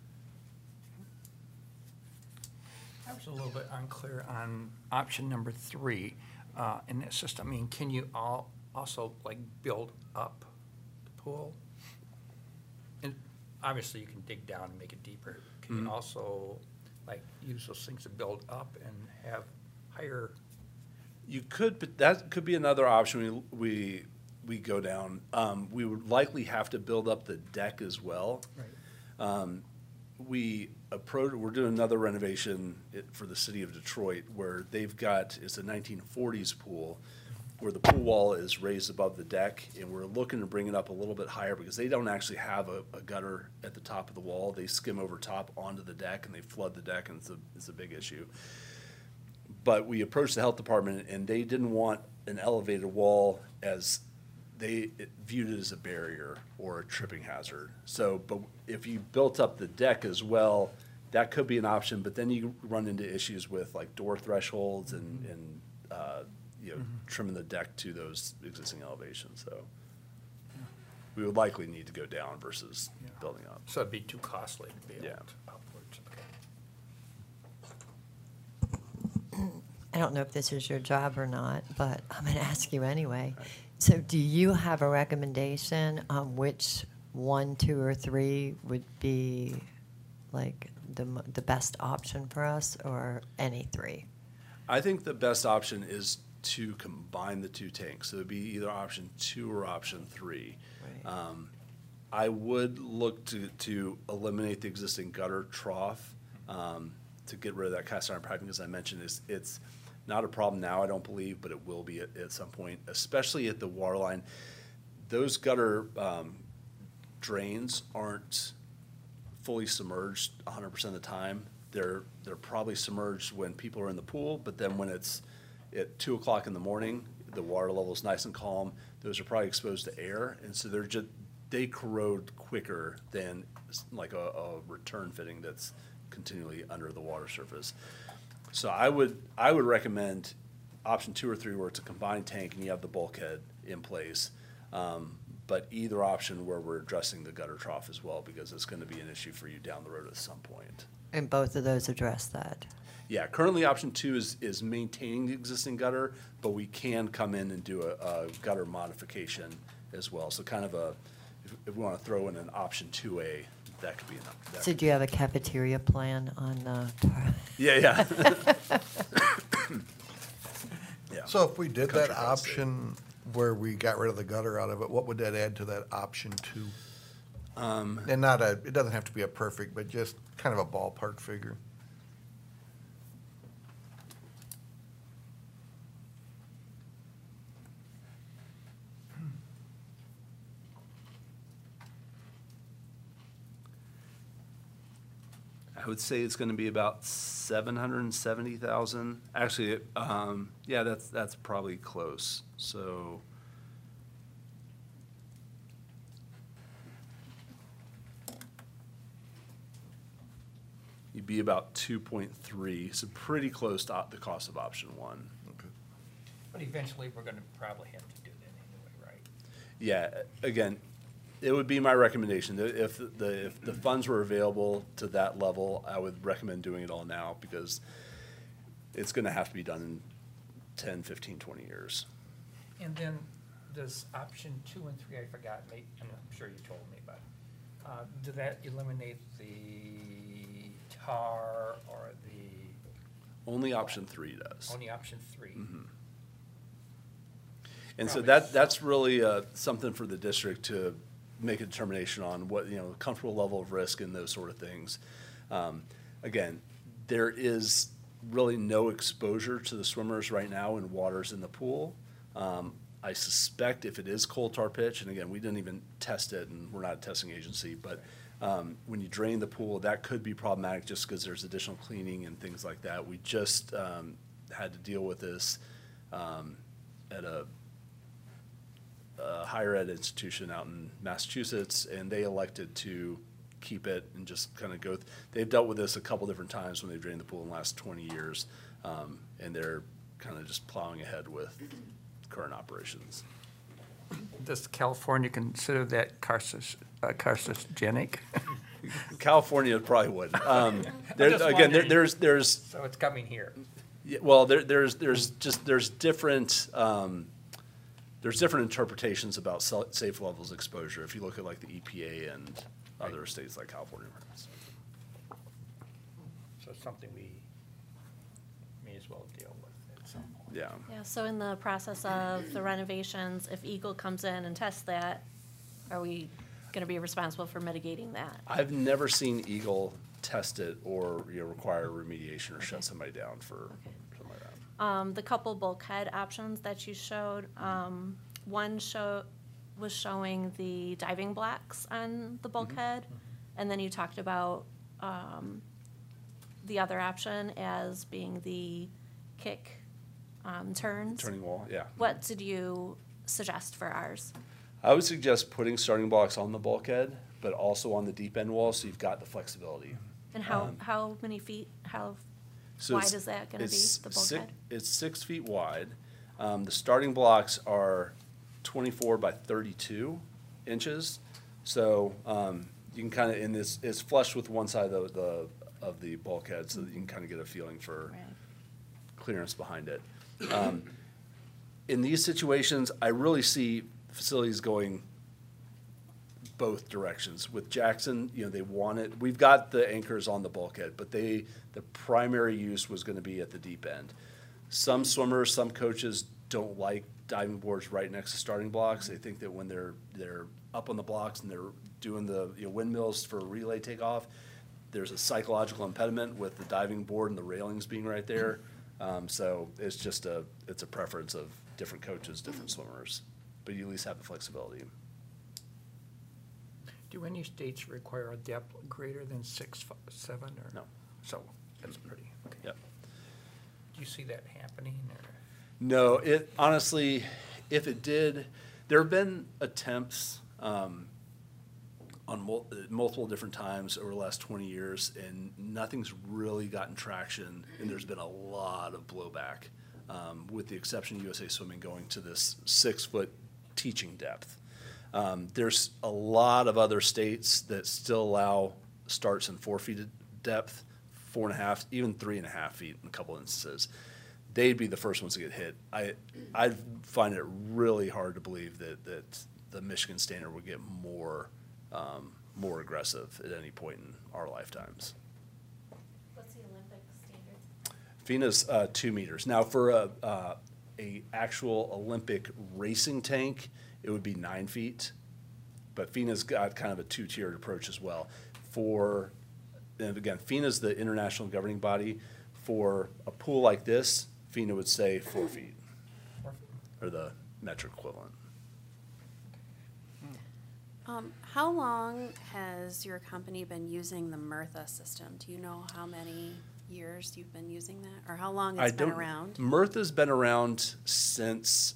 S4: I was a little bit unclear on option number 3 in that system. I mean, can you also like build up the pool? And obviously you can dig down and make it deeper. Can you also like use those things to build up and have higher?
S6: You could, but that could be another option we go down. We would likely have to build up the deck as well.
S4: Right.
S6: We're doing another renovation for the city of Detroit where it's a 1940s pool, where the pool wall is raised above the deck, and we're looking to bring it up a little bit higher because they don't actually have a gutter at the top of the wall. They skim over top onto the deck and they flood the deck, and it's a big issue. But we approached the health department, and they didn't want an elevated wall as they viewed it as a barrier or a tripping hazard. So, but if you built up the deck as well, that could be an option, but then you run into issues with like door thresholds and trimming the deck to those existing elevations, so. We would likely need to go down versus building up.
S4: So it'd be too costly to build
S6: Yeah.
S4: upwards, okay.
S5: I don't know if this is your job or not, but I'm going to ask you anyway. So do you have a recommendation on which 1, 2, or 3 would be like the best option for us, or any 3?
S6: I think the best option is to combine the 2 tanks. So it'd be either option 2 or option 3.
S5: Right.
S6: I would look to eliminate the existing gutter trough, to get rid of that cast iron piping. As I mentioned, it's not a problem now, I don't believe, but it will be at some point, especially at the water line. Those gutter drains aren't fully submerged 100% of the time. They're probably submerged when people are in the pool, but then when it's at 2 o'clock in the morning, the water level is nice and calm. Those are probably exposed to air, and so they corrode quicker than like a return fitting that's continually under the water surface. So I would recommend option 2 or 3, where it's a combined tank and you have the bulkhead in place. But either option where we're addressing the gutter trough as well, because it's going to be an issue for you down the road at some point.
S5: And both of those address that?
S6: Yeah, currently option 2 is maintaining the existing gutter, but we can come in and do a gutter modification as well. So kind of if we want to throw in an option 2A, that could be enough.
S5: So do you have a cafeteria plan on
S6: Yeah. Yeah.
S1: So if we did that
S6: Country Club State.
S1: option where we got rid of the gutter out of it, what would that add to that option 2? And it doesn't have to be a perfect, but just kind of a ballpark figure.
S6: I would say it's going to be about 770,000. Actually, yeah, that's probably close. So you'd be about 2.3, so pretty close to the cost of option 1.
S4: But eventually, we're gonna probably have to do that anyway, right?
S6: Yeah, again, it would be my recommendation. If the funds were available to that level, I would recommend doing it all now, because it's going to have to be done in 10, 15, 20 years.
S4: And then does option 2 and 3, I forgot, I'm sure you told me, but do that eliminate the tar or the,
S6: Only option 3 does.
S4: only option 3?
S6: And so
S4: Probably
S6: that's really something for the district to make a determination on, what, comfortable level of risk and those sort of things. Again, there is really no exposure to the swimmers right now in waters in the pool. I suspect if it is coal tar pitch, and again, we didn't even test it, and we're not a testing agency, but when you drain the pool, that could be problematic just because there's additional cleaning and things like that. We just had to deal with this at a higher ed institution out in Massachusetts, and they elected to keep it and just kind of go. They've dealt with this a couple different times when they've drained the pool in the last 20 years, and they're kind of just plowing ahead with current operations.
S4: Does California consider that carcinogenic?
S6: California probably would.
S4: just
S6: Again,
S4: wondering.
S6: there's
S4: So it's coming here.
S6: yeah, well, there's different there's different interpretations about safe levels of exposure. If you look at like the EPA and other states like California, for instance.
S4: So it's something we may as well deal with at some point.
S6: Yeah.
S8: Yeah, so in the process of the renovations, if Eagle comes in and tests that, are we going to be responsible for mitigating that?
S6: I've never seen Eagle test it or require remediation or shut somebody down for something like that.
S8: The couple bulkhead options that you showed, one was showing the diving blocks on the bulkhead, and then you talked about the other option as being the kick turns.
S6: Turning wall, yeah.
S8: What did you suggest for ours?
S6: I would suggest putting starting blocks on the bulkhead, but also on the deep end wall, so you've got the flexibility.
S8: And how many feet, how
S6: So
S8: wide
S6: it's-
S8: is that gonna be,
S6: it's
S8: the
S6: six-
S8: bulkhead?
S6: It's 6 feet wide. The starting blocks are 24 by 32 inches. So you can kind of, and it's flush with one side of the bulkhead, so that you can kind of get a feeling for
S8: Right.
S6: clearance behind it. In these situations, I really see facilities going both directions. With Jackson, they want it, we've got the anchors on the bulkhead, but the primary use was gonna be at the deep end. Some swimmers, some coaches don't like diving boards right next to starting blocks. They think that when they're up on the blocks and they're doing the windmills for relay takeoff, there's a psychological impediment with the diving board and the railings being right there. So it's just it's a preference of different coaches, different swimmers, but you at least have the flexibility.
S4: Do any states require a depth greater than 6'7" or?
S6: No.
S4: So that's pretty, okay.
S6: Yep.
S4: Do you see that happening or?
S6: No, it honestly, if it did, there have been attempts on multiple different times over the last 20 years, and nothing's really gotten traction, and there's been a lot of blowback, with the exception of USA Swimming going to this 6-foot teaching depth. There's a lot of other states that still allow starts in 4 feet of depth, 4.5, even 3.5 feet in a couple instances. They'd be the first ones to get hit. I find it really hard to believe that the Michigan standard would get more aggressive at any point in our lifetimes.
S8: What's the Olympic standard?
S6: FINA's 2 meters. Now, for a actual Olympic racing tank, it would be 9 feet, but FINA's got kind of a 2-tiered approach as well. And again, FINA's the international governing body. For a pool like this, FINA would say 4 feet, or the metric equivalent.
S9: How long has your company been using the Mirtha system? Do you know how many years you've been using that, or how long it's been around?
S6: Mirtha's been around since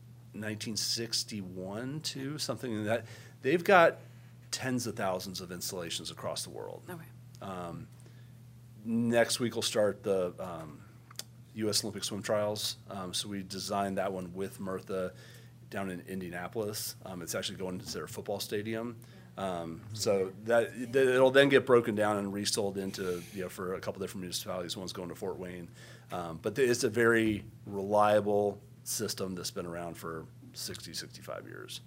S6: 1961 too, something like that. They've got tens of thousands of installations across the world.
S9: Okay.
S6: Next week we'll start the U.S. Olympic swim trials. So we designed that one with Mirtha down in Indianapolis. It's actually going to their football stadium. So that it'll then get broken down and resold into, for a couple different municipalities. One's going to Fort Wayne. But it's a very reliable system that's been around for 60, 65 years.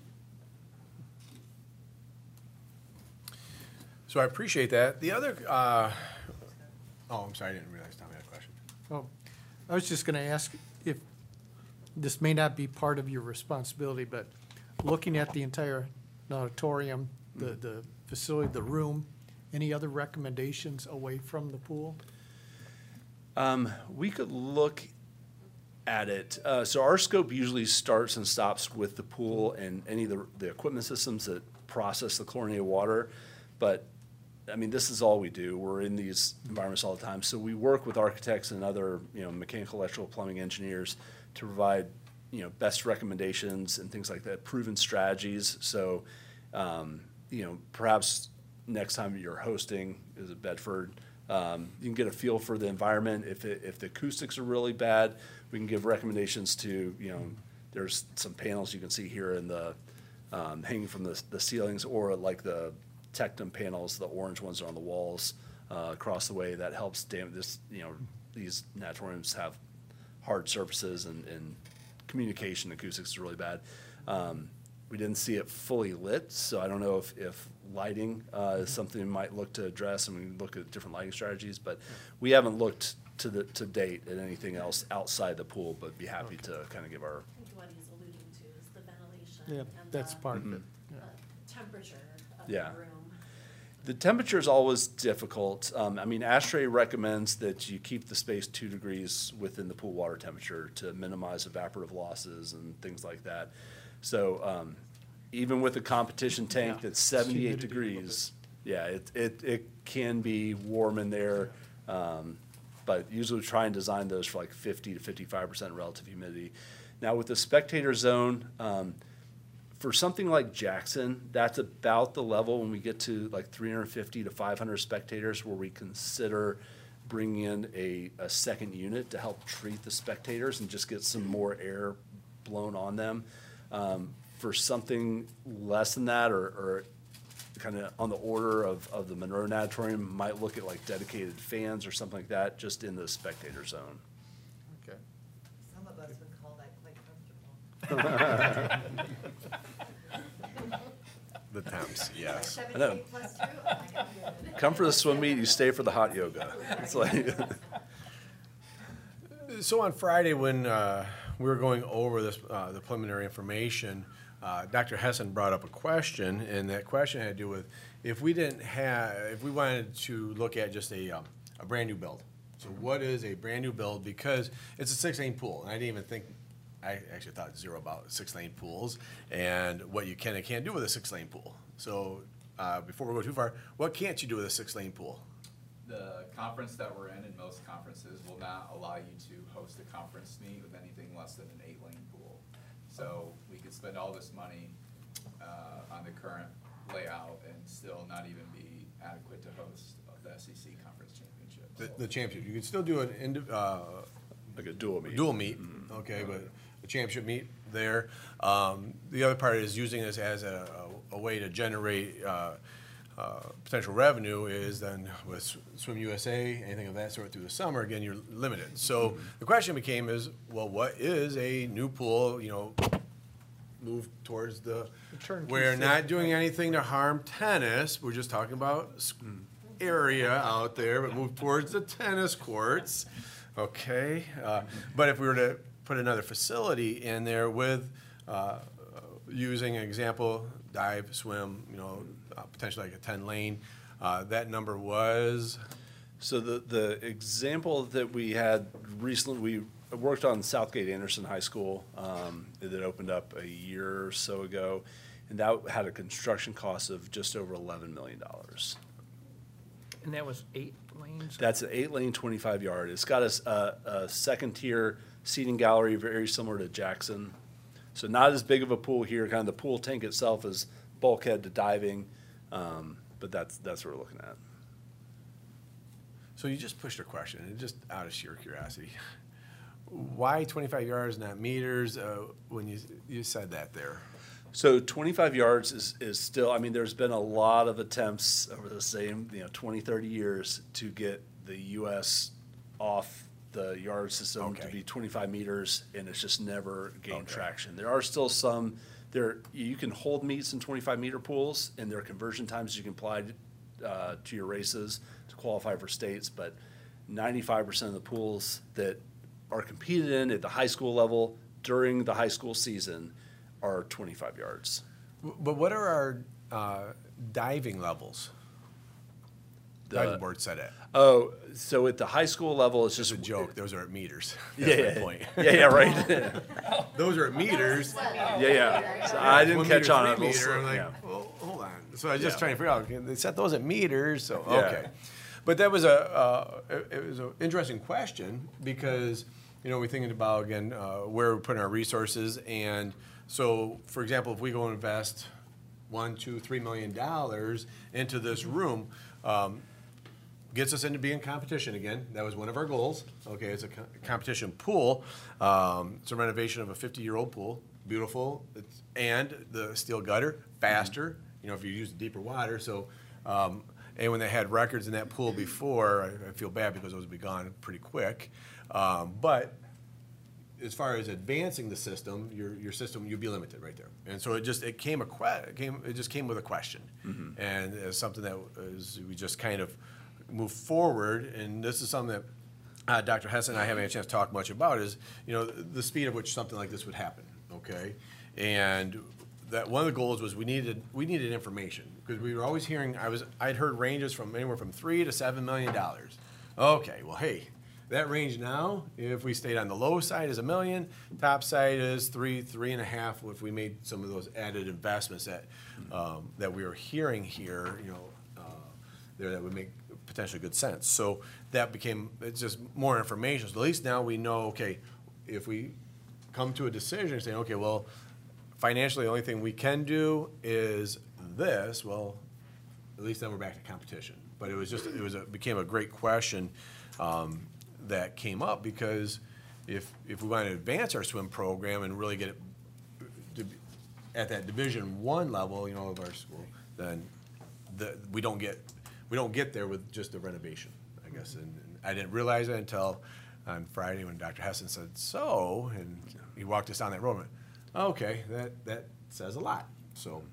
S3: So I appreciate that. The other, I'm sorry, I didn't realize Tommy had a question.
S7: Oh, I was just going to ask if, this may not be part of your responsibility, but looking at the entire auditorium, the facility, the room, any other recommendations away from the pool?
S6: We could look at it. So our scope usually starts and stops with the pool and any of the equipment systems that process the chlorinated water. But I mean, this is all we do. We're in these environments all the time. So we work with architects and other, mechanical, electrical, plumbing engineers to provide, best recommendations and things like that, proven strategies. So, perhaps next time you're hosting is at Bedford, you can get a feel for the environment. If the acoustics are really bad, we can give recommendations to, there's some panels you can see here in the, hanging from the ceilings, or like the Tectum panels, the orange ones are on the walls across the way. That helps this, these natatoriums have hard surfaces and communication acoustics is really bad. We didn't see it fully lit, so I don't know if lighting is something we might look to address, and we can look at different lighting strategies, but we haven't looked to date at anything else outside the pool, but be happy to kind of give our.
S8: I think what he's alluding to is the ventilation
S7: Yeah,
S8: and
S7: that's part of it.
S8: the temperature of
S6: Yeah.
S8: the room.
S6: The temperature is always difficult. I mean, ASHRAE recommends that you keep the space 2 degrees within the pool water temperature to minimize evaporative losses and things like that. So even with a competition tank
S7: Yeah.
S6: that's 78
S7: Humidity a little
S6: degrees, yeah, it can be warm in there. But usually we try and design those for like 50 to 55% relative humidity. Now with the spectator zone, for something like Jackson, that's about the level when we get to like 350 to 500 spectators where we consider bringing in a second unit to help treat the spectators and just get some more air blown on them. For something less than that or kind of on the order of the Monroe Natatorium, might look at like dedicated fans or something like that just in the spectator zone.
S7: Okay.
S5: Some of us would call that quite comfortable.
S3: The temps, yes.
S6: I know. Come for the swim meet, you stay for the hot yoga. It's like,
S3: So on Friday, when we were going over this, the preliminary information, Dr. Hessen brought up a question, and that question had to do with if we wanted to look at just a brand-new build. So what is a brand-new build? Because it's a 6-lane pool, and I didn't even think, I actually thought zero about 6-lane pools and what you can and can't do with a 6-lane pool. So before we go too far, what can't you do with a 6-lane pool?
S10: The conference that we're in most conferences will not allow you to host a conference meet with anything less than an 8-lane pool. So we could spend all this money on the current layout and still not even be adequate to host the SEC conference championship.
S3: The championship. You could still do an
S6: like a dual meet.
S3: dual meet, okay, but the championship meet there. The other part is using this as a way to generate potential revenue is then with Swim USA, anything of that sort through the summer, again, you're limited. So the question became is, well, what is a new pool, move towards the,
S7: turnkey
S3: we're not
S7: system.
S3: doing anything to harm tennis, we're just talking about area out there, but move towards the tennis courts, okay? But if we were to put another facility in there with, using an example, dive, swim, potentially like a 10-lane, that number was,
S6: So the example that we had recently, we worked on Southgate Anderson High School that opened up a year or so ago, and that had a construction cost of just over $11 million.
S4: And that was 8 lanes?
S6: That's an 8-lane, 25-yard. It's got a second-tier seating gallery, very similar to Jackson. So not as big of a pool here. Kind of the pool tank itself is bulkhead to diving, but that's what we're looking at.
S3: so you just pushed a question, and just out of sheer curiosity. Why 25 yards, not meters, when you said that there?
S6: So 25 yards is still, I mean, there's been a lot of attempts over the same, 20, 30 years to get the U.S. off the yard system to
S3: Okay.
S6: be 25 meters, and it's just never gained
S3: Okay.
S6: traction. There are still some, you can hold meets in 25-meter pools, and there are conversion times you can apply to your races to qualify for states, but 95% of the pools that are competed in at the high school level during the high school season are 25 yards.
S3: But what are our diving levels? Diving board said it.
S6: Oh, so at the high school level, it's
S3: Just
S6: just
S3: a joke. Those are at meters.
S6: Yeah,
S3: That's
S6: yeah,
S3: my point.
S6: yeah, right.
S3: Those are at meters.
S6: Yeah. So I didn't
S3: One
S6: catch
S3: meter,
S6: on it.
S3: 3 meter. I'm like,
S6: Yeah.
S3: well, hold on. So I was just
S6: Yeah.
S3: trying to figure out. Okay, they set those at meters, so
S6: Yeah.
S3: okay. But that was it was an interesting question because we're thinking about again where we're putting our resources, and so for example, if we go invest $1, $2, $3 million into this room. Gets us into being competition again. That was one of our goals. Okay, it's a competition pool. It's a renovation of a 50-year-old pool. Beautiful. And the steel gutter, faster, if you use deeper water. So, and when they had records in that pool before, I feel bad because those would be gone pretty quick. But as far as advancing the system, your system, you'd be limited right there. And so it just came with a question. And it's something that we just kind of move forward, and this is something that Dr. Hess and I haven't had a chance to talk much about is, the speed at which something like this would happen, okay? And that one of the goals was we needed information, because we were always hearing, I'd heard ranges from anywhere from $3 to $7 million. Okay, well, hey, that range now, if we stayed on the low side is $1 million, top side is 3.5, if we made some of those added investments that we were hearing here, there, that would make potentially good sense. So that became, it's just more information. So at least now we know, okay, if we come to a decision saying, okay, well, financially, the only thing we can do is this, well, at least then we're back to competition. But it became a great question that came up, because if we want to advance our swim program and really get it at that Division I level, of our school, then we don't get there with just the renovation, I guess. And I didn't realize it until on Friday when Dr. Hessen said so, and he walked us down that road. And went, okay, that says a lot. So,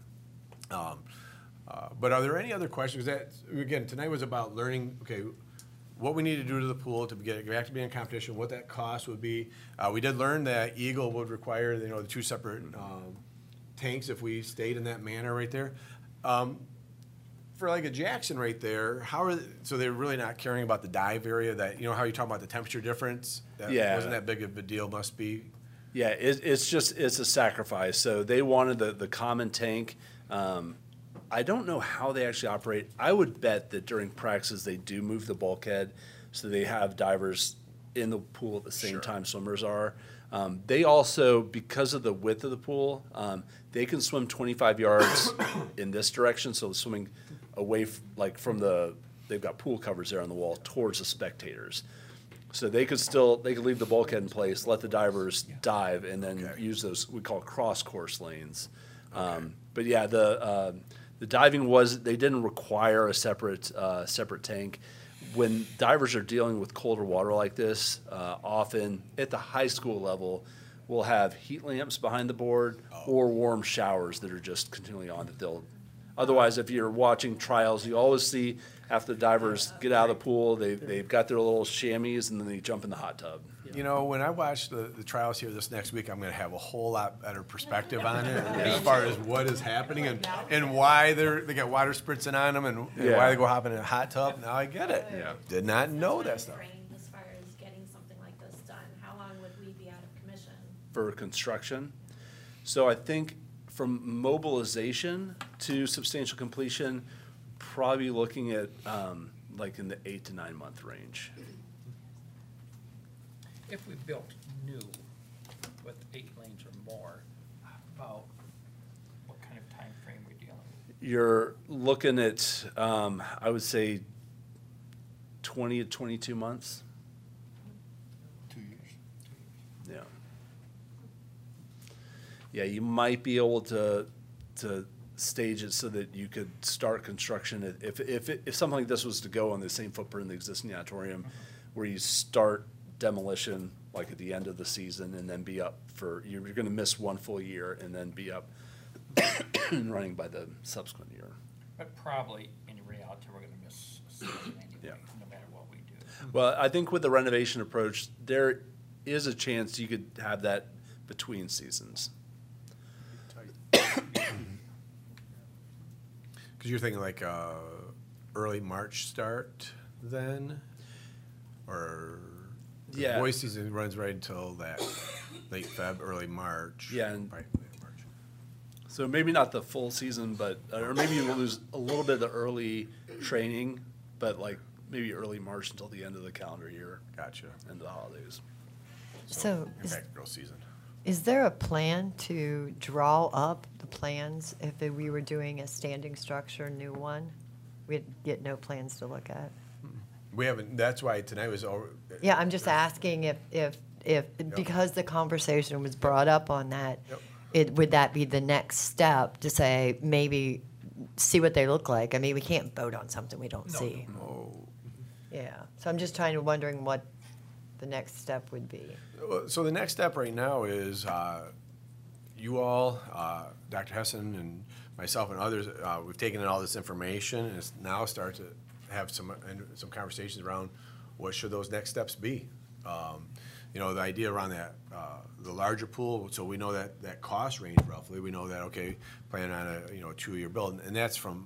S3: but are there any other questions? That, again, tonight was about learning, okay, what we need to do to the pool to get back to being in competition, what that cost would be. We did learn that Eagle would require, the two separate tanks if we stayed in that manner right there. For like a Jackson right there, so they're really not caring about the dive area, that, how you talk about the temperature difference? That wasn't that big of a deal, must be.
S6: Yeah, it's a sacrifice. So they wanted the common tank. I don't know how they actually operate. I would bet that during practices they do move the bulkhead, so they have divers in the pool at the same time swimmers are. They also, because of the width of the pool, they can swim 25 yards in this direction, so swimming away they've got pool covers there on the wall towards the spectators. So they could leave the bulkhead in place, let the divers dive, and then use those, we call cross course lanes. But yeah, the diving they didn't require a separate tank. When divers are dealing with colder water like this, often at the high school level, we'll have heat lamps behind the board or warm showers that are just continually on. Otherwise, if you're watching trials, you always see after the divers get out of the pool, they've got their little chamois and then they jump in the hot tub.
S3: When I watch the trials here this next week, I'm going to have a whole lot better perspective on it as far as what is happening and why they got water spritzing on them and why they go hopping in a hot tub. Now I get it.
S6: Yeah.
S3: Did not know that stuff.
S8: As far as getting something like this done, how long would we be out of commission?
S6: For construction. So I think from mobilization to substantial completion, probably looking at like in the 8 to 9 month range.
S4: If we built new with 8 lanes or more, about what kind of time frame we dealing with?
S6: You're looking at, I would say, 20 to 22 months.
S7: 2 years.
S6: Yeah. Yeah, you might be able to stage it so that you could start construction if something like this was to go on the same footprint in the existing auditorium, where you start demolition like at the end of the season and then be up you're going to miss 1 full year and then be up and running by the subsequent year.
S4: But probably in reality, we're going to miss a season anyway, no matter what we do.
S6: Well, I think with the renovation approach, there is a chance you could have that between seasons.
S3: Because you're thinking like early March start then? Or the boys season runs right until that late Feb, early March.
S6: Yeah, and
S3: right, late March.
S6: so maybe not the full season, but or maybe you will lose a little bit of the early training, but like maybe early March until the end of the calendar year.
S3: Gotcha.
S6: End of the holidays.
S5: So
S3: You're back to girls season.
S5: is there a plan to draw up the plans if we were doing a standing structure, new one? We'd get no plans to look at?
S3: We haven't, that's why tonight was all.
S5: Yeah, I'm just asking if because the conversation was brought up on that, would that be the next step to say, maybe see what they look like? I mean, we can't vote on something we don't see.
S3: Oh.
S5: Yeah, so I'm just wondering what the next step would be.
S3: So the next step right now is you all, Dr. Hessen and myself and others, we've taken in all this information and it's now start to have some conversations around what should those next steps be. you know, the idea around that, the larger pool, so we know that cost range roughly. We know that, okay, planning on a, you know, a 2-year build, and that's from,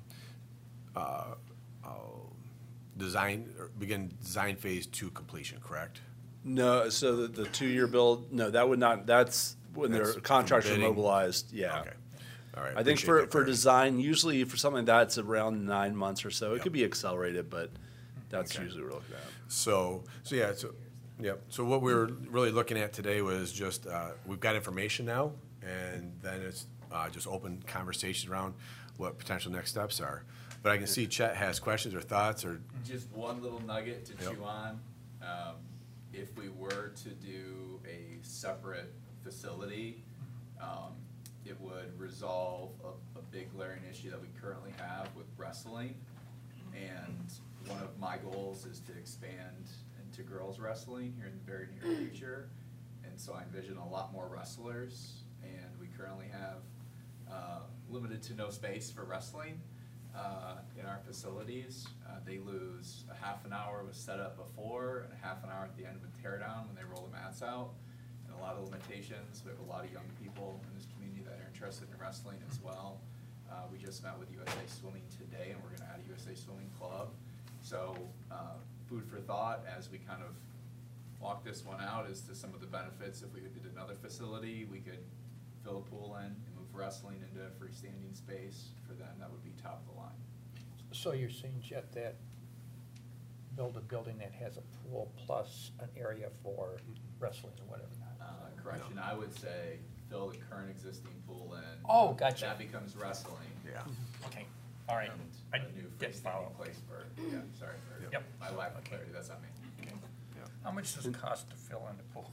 S3: begin design phase to completion, correct?
S6: No, so the 2-year build, no, that would not, that's when their
S3: That's
S6: contracts are
S3: from bidding?
S6: mobilized, yeah.
S3: Okay, all right.
S6: I think
S3: appreciate
S6: for,
S3: that
S6: for
S3: clarity.
S6: design, usually for something like that, it's around 9 months or so. It
S3: Yep.
S6: could be accelerated, but that's
S3: Okay.
S6: usually what we're looking at.
S3: So what we were really looking at today was just, we've got information now, and then it's just open conversation around what potential next steps are. But I can see Chet has questions or thoughts, or,
S10: Just one little nugget to
S3: Yep.
S10: chew on. If we were to do a separate facility, it would resolve a big glaring issue that we currently have with wrestling. And one of my goals is to expand into girls wrestling here in the very near future. And so I envision a lot more wrestlers, and we currently have limited to no space for wrestling in our facilities. They lose a half an hour of a setup before and a half an hour at the end of a teardown when they roll the mats out. And a lot of limitations. We have a lot of young people in this community that are interested in wrestling as well. We just met with USA Swimming today, and we're gonna add a USA Swimming Club. So, food for thought as we kind of walk this one out as to some of the benefits. If we did another facility, we could fill a pool in and move wrestling into a freestanding space for them. That would be top of the line.
S4: So you're saying, Jet, that build a building that has a pool plus an area for wrestling or whatever?
S10: Correction, I would say fill the current existing pool in.
S4: Oh, gotcha.
S10: That becomes wrestling.
S3: yeah.
S4: Okay, all right. I
S10: And a new
S4: did follow.
S10: freestanding place for, yeah, sorry for
S4: Yep.
S10: my lack of clarity, that's not me.
S4: How much does it cost to fill in the pool?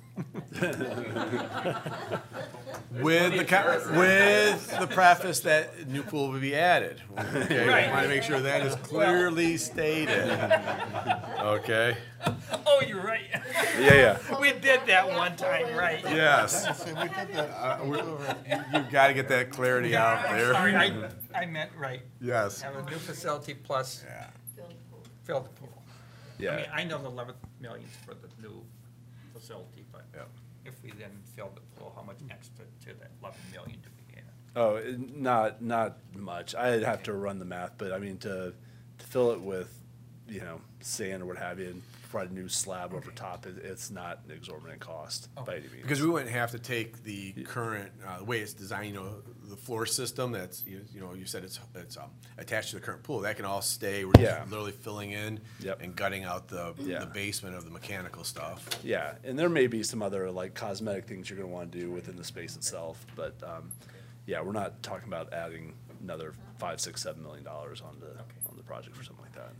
S3: With the preface that new pool will be added. Okay,
S4: Right.
S3: we want to make sure that is clearly stated. Okay,
S4: Oh, you're right.
S6: Yeah.
S4: We did that one time, right?
S3: yes. You've got to get that clarity out
S4: Sorry,
S3: there.
S4: I meant right.
S3: Yes.
S4: Have a new facility plus
S3: Yeah.
S4: fill the pool. I
S6: Yeah.
S4: mean, I know the 11 million for the new facility, but
S3: Yep.
S4: if we then fill the pool, how much extra to that 11 million do we get?
S6: Oh, not much. I'd have to run the math, but I mean, to fill it with, you know, sand or what have you, and provide a new slab over top, it's not an exorbitant cost by any means.
S3: Because we wouldn't have to take the current, the way it's designed, you know, the floor system that's, you know, you said it's attached to the current pool. That can all stay. We're
S6: Yeah.
S3: just literally filling in
S6: Yep.
S3: and gutting out the
S6: Yeah.
S3: basement of the mechanical stuff.
S6: Yeah, and there may be some other like cosmetic things you're gonna wanna do within the space itself, but, yeah, we're not talking about adding another $5, $6, $7 million on the project for something like that.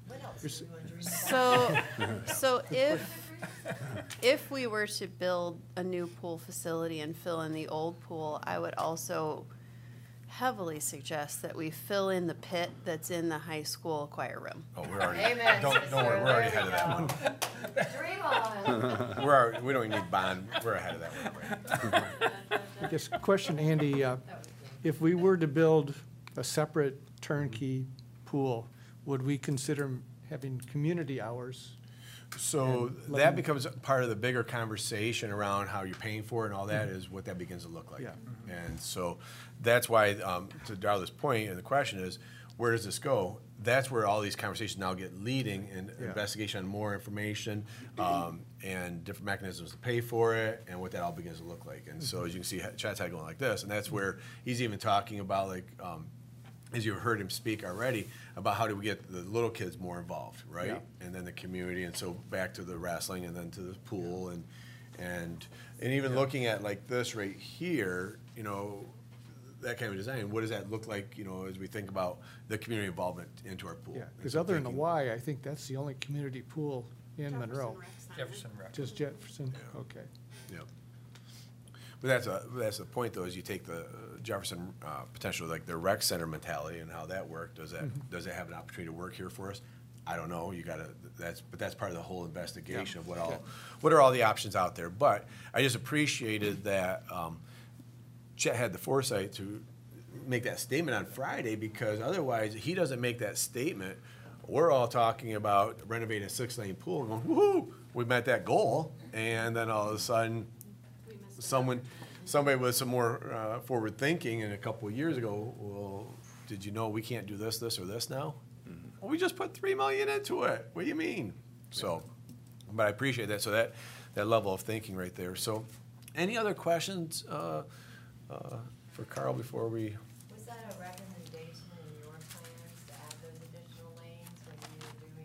S9: So if we were to build a new pool facility and fill in the old pool, I would also heavily suggest that we fill in the pit that's in the high school choir room.
S3: Oh, we're already,
S5: Amen,
S3: don't
S5: sister.
S3: worry, we're already ahead of that one.
S5: Dream on.
S3: We don't even need bond, we're ahead of that one. Right?
S7: I guess, question, Andy, if we were to build a separate turnkey pool, would we consider having community hours?
S3: So
S7: And
S3: that
S7: letting-
S3: becomes part of the bigger conversation around how you're paying for it and all that is what that begins to look like.
S7: Yeah.
S3: And so that's why, to Darla's point, and the question is, where does this go? That's where all these conversations now get leading and
S7: Yeah.
S3: investigation on more information, and different mechanisms to pay for it and what that all begins to look like. And so as you can see, Chet's had going like this, and that's where he's even talking about like, as you've heard him speak already, about how do we get the little kids more involved, right?
S7: Yeah.
S3: And then the community, and so back to the wrestling, and then to the pool, and even looking at like this right here, you know, that kind of design, what does that look like, you know, as we think about the community involvement into our pool?
S7: Yeah,
S3: And
S7: because
S3: so
S7: other than the
S3: thinking-
S7: Y, I think that's the only community pool in Monroe.
S4: Jefferson Rec.
S7: Just Jefferson,
S3: Yeah.
S7: okay.
S3: Yep. But that's the point, though, is you take the Jefferson potential, like the rec center mentality and how that worked. Does it have an opportunity to work here for us? I don't know. You gotta. But that's part of the whole investigation of what are all the options out there. But I just appreciated that Chet had the foresight to make that statement on Friday, because otherwise he doesn't make that statement. We're all talking about renovating a 6-lane pool, going, woohoo! we met that goal, and then all of a sudden, somebody with some more forward thinking, and a couple of years ago, well, did you know we can't do this, or this now? Well, we just put $3 million into it. What do you mean? So, but I appreciate that. So that level of thinking right there. So, any other questions for Carl before we?
S5: Was that a recommendation in your plans to add those additional lanes when you were doing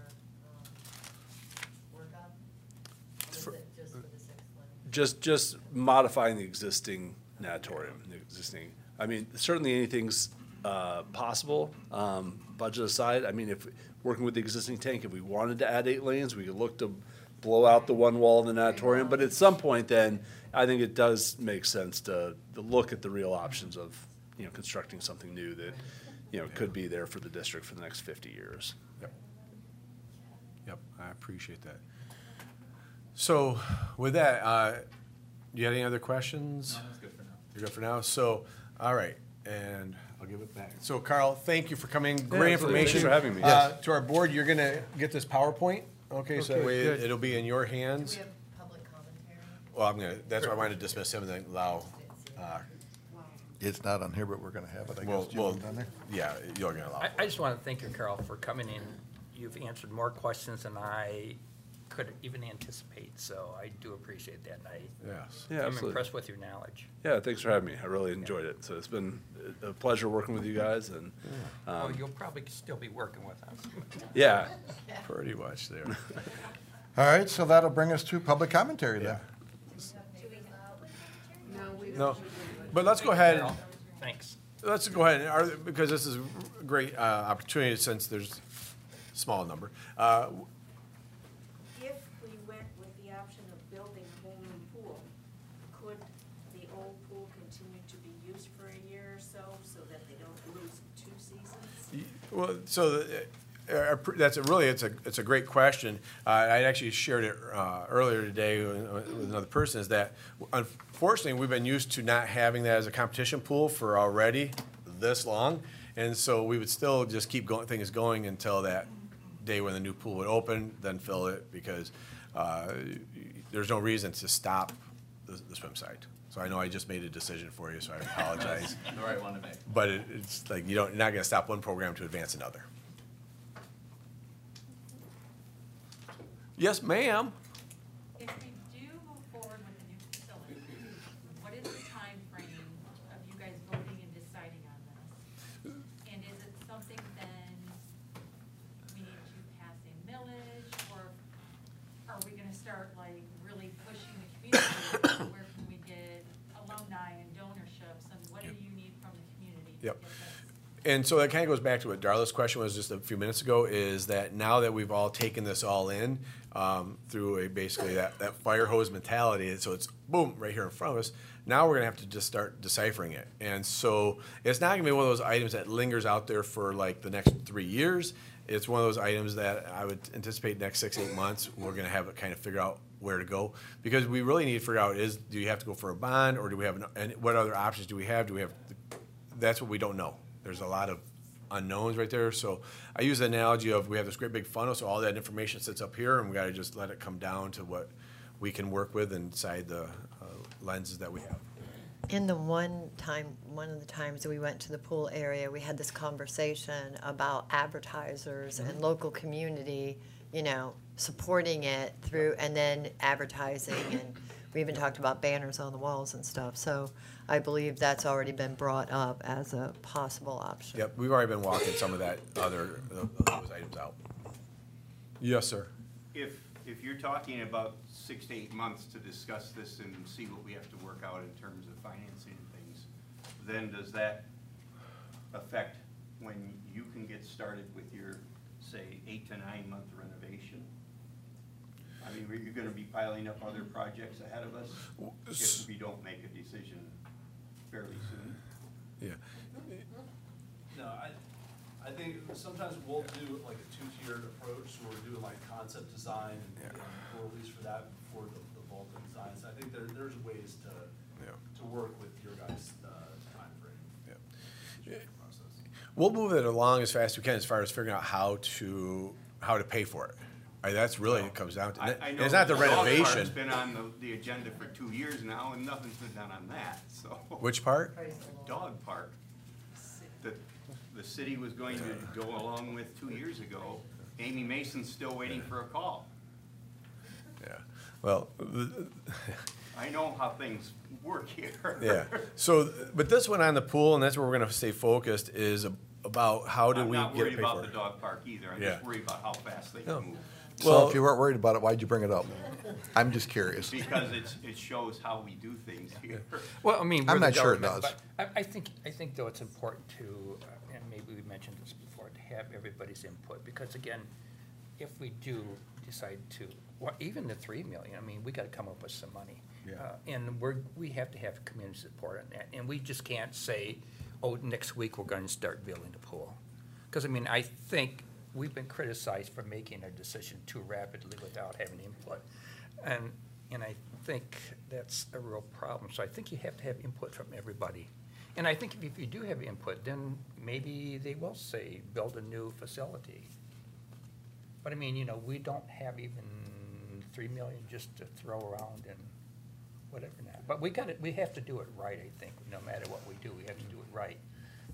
S5: your workup? Or was it just for the sixth lane?
S6: Just modifying the existing natatorium, I mean, certainly anything's possible, budget aside. I mean, if, working with the existing tank, if we wanted to add 8 lanes, we could look to blow out the one wall in the natatorium. But at some point then, I think it does make sense to look at the real options of, constructing something new that, could be there for the district for the next 50 years.
S3: Yep, I appreciate that. So with that, you have any other questions?
S10: No, that's good for now.
S3: You're good for now? So, all right, and I'll give it back. So Carl, thank you for coming. Great
S6: absolutely.
S3: information.
S6: Thanks for having me. Yes.
S3: To our board, you're gonna get this PowerPoint, okay? So that
S7: Okay,
S3: way
S7: good.
S3: it'll be in your
S5: Do
S3: hands.
S5: we have public commentary?
S3: Well, that's why I wanted to dismiss him and then allow,
S1: It's not on here, but we're gonna have it, I
S3: well,
S1: guess. Do you want it on there?
S3: yeah, you're gonna allow.
S4: I just want to thank you, Carol, for coming in. You've answered more questions than I could even anticipate, so I do appreciate that. And
S3: Yes.
S6: Yeah,
S4: I'm
S6: absolutely.
S4: impressed with your knowledge.
S6: Yeah, thanks for having me. I really enjoyed it. So it's been a pleasure working with you guys, and
S4: Oh, you'll probably still be working with us.
S6: yeah.
S3: Pretty much there.
S1: All right, so that'll bring us to public commentary then.
S3: No, but let's go ahead.
S4: Carol, thanks.
S3: Let's go ahead, because this is a great opportunity since there's a small number.
S11: If we went with the option of building a whole new pool, could the old pool continue to be used for a year or so that they don't lose 2 seasons?
S3: Well, so that's it's a great question. I actually shared it earlier today with another person, is that unfortunately we've been used to not having that as a competition pool for already this long. And so we would still just keep things going until that day when the new pool would open, then fill it, because there's no reason to stop the swim side. So I know I just made a decision for you, so I apologize.
S10: The right one to make.
S3: But it's like you're not going to stop one program to advance another. Yes, ma'am.
S12: If we do move forward with the new facility, what is the time frame of you guys voting and deciding on this? And is it something then we need to pass a millage, or are we gonna start like really pushing the community? Where can we get alumni and donorships, and what do you need from the community to
S3: Yep.
S12: get this?
S3: And so that kind of goes back to what Darla's question was just a few minutes ago, is that now that we've all taken this all in through basically that fire hose mentality, so it's boom, right here in front of us, now we're going to have to just start deciphering it. And so it's not going to be one of those items that lingers out there for like the next 3 years. It's one of those items that I would anticipate next 6-8 months, we're going to have it kind of figure out where to go. Because we really need to figure out do you have to go for a bond, or do we have, and what other options do we have? That's what we don't know. There's a lot of unknowns right there. So I use the analogy of we have this great big funnel, so all that information sits up here, and we got to just let it come down to what we can work with inside the lenses that we have.
S5: In the one of the times that we went to the pool area, we had this conversation about advertisers and local community, supporting it through, and then advertising, and we even talked about banners on the walls and stuff. So I believe that's already been brought up as a possible option.
S3: Yep, we've already been walking some of those items out. Yes, sir.
S13: If you're talking about 6 to 8 months to discuss this and see what we have to work out in terms of financing and things, then does that affect when you can get started with your, say, 8 to 9 month renovation? I mean, are you gonna be piling up other projects ahead of us if we don't make a decision fairly soon?
S3: Yeah.
S14: No, I think sometimes we'll do like a 2-tiered approach, so we're doing like concept design and we'll release for that before the bulk of designs. I think there's ways to work with your guys' timeframe.
S3: Yeah. We'll move it along as fast as we can as far as figuring out how to pay for it. That's really, it comes down to,
S13: I
S3: and
S13: know
S3: it's not the
S13: dog park's
S3: renovation.
S13: been on the agenda for 2 years now, and nothing's been done on that, so.
S3: Which part?
S13: Dog park. The city was going to go along with 2 years ago. Amy Mason's still waiting for a call.
S3: Yeah, well,
S13: I know how things work here.
S3: yeah. So, but this one on the pool, and that's where we're gonna stay focused, is about how do we
S13: I'm not
S3: get it
S13: worried
S3: paid
S13: about
S3: for.
S13: the dog park either. I'm
S3: Yeah.
S13: just worried about how fast they
S3: No.
S13: can move.
S1: So
S3: Well-
S1: if you weren't worried about it, why'd you bring it up? I'm just curious.
S13: Because it shows how we do things here.
S4: Well, I mean,
S1: I'm
S4: we're the
S1: not sure it
S4: government,
S1: does.
S4: but I think though it's important to, and maybe we mentioned this before, to have everybody's input, because again, if we do decide to, well, even the 3 million, I mean, we gotta come up with some money.
S3: Yeah.
S4: And we have to have community support on that, and we just can't say, oh, next week we're gonna start building the pool. Because, I mean, I think we've been criticized for making a decision too rapidly without having input. And I think that's a real problem. So I think you have to have input from everybody. And I think if you do have input, then maybe they will say, build a new facility. But I mean, you know, we don't have even 3 million just to throw around and whatever now. But we have to do it right, I think. No matter what we do, we have to do it right.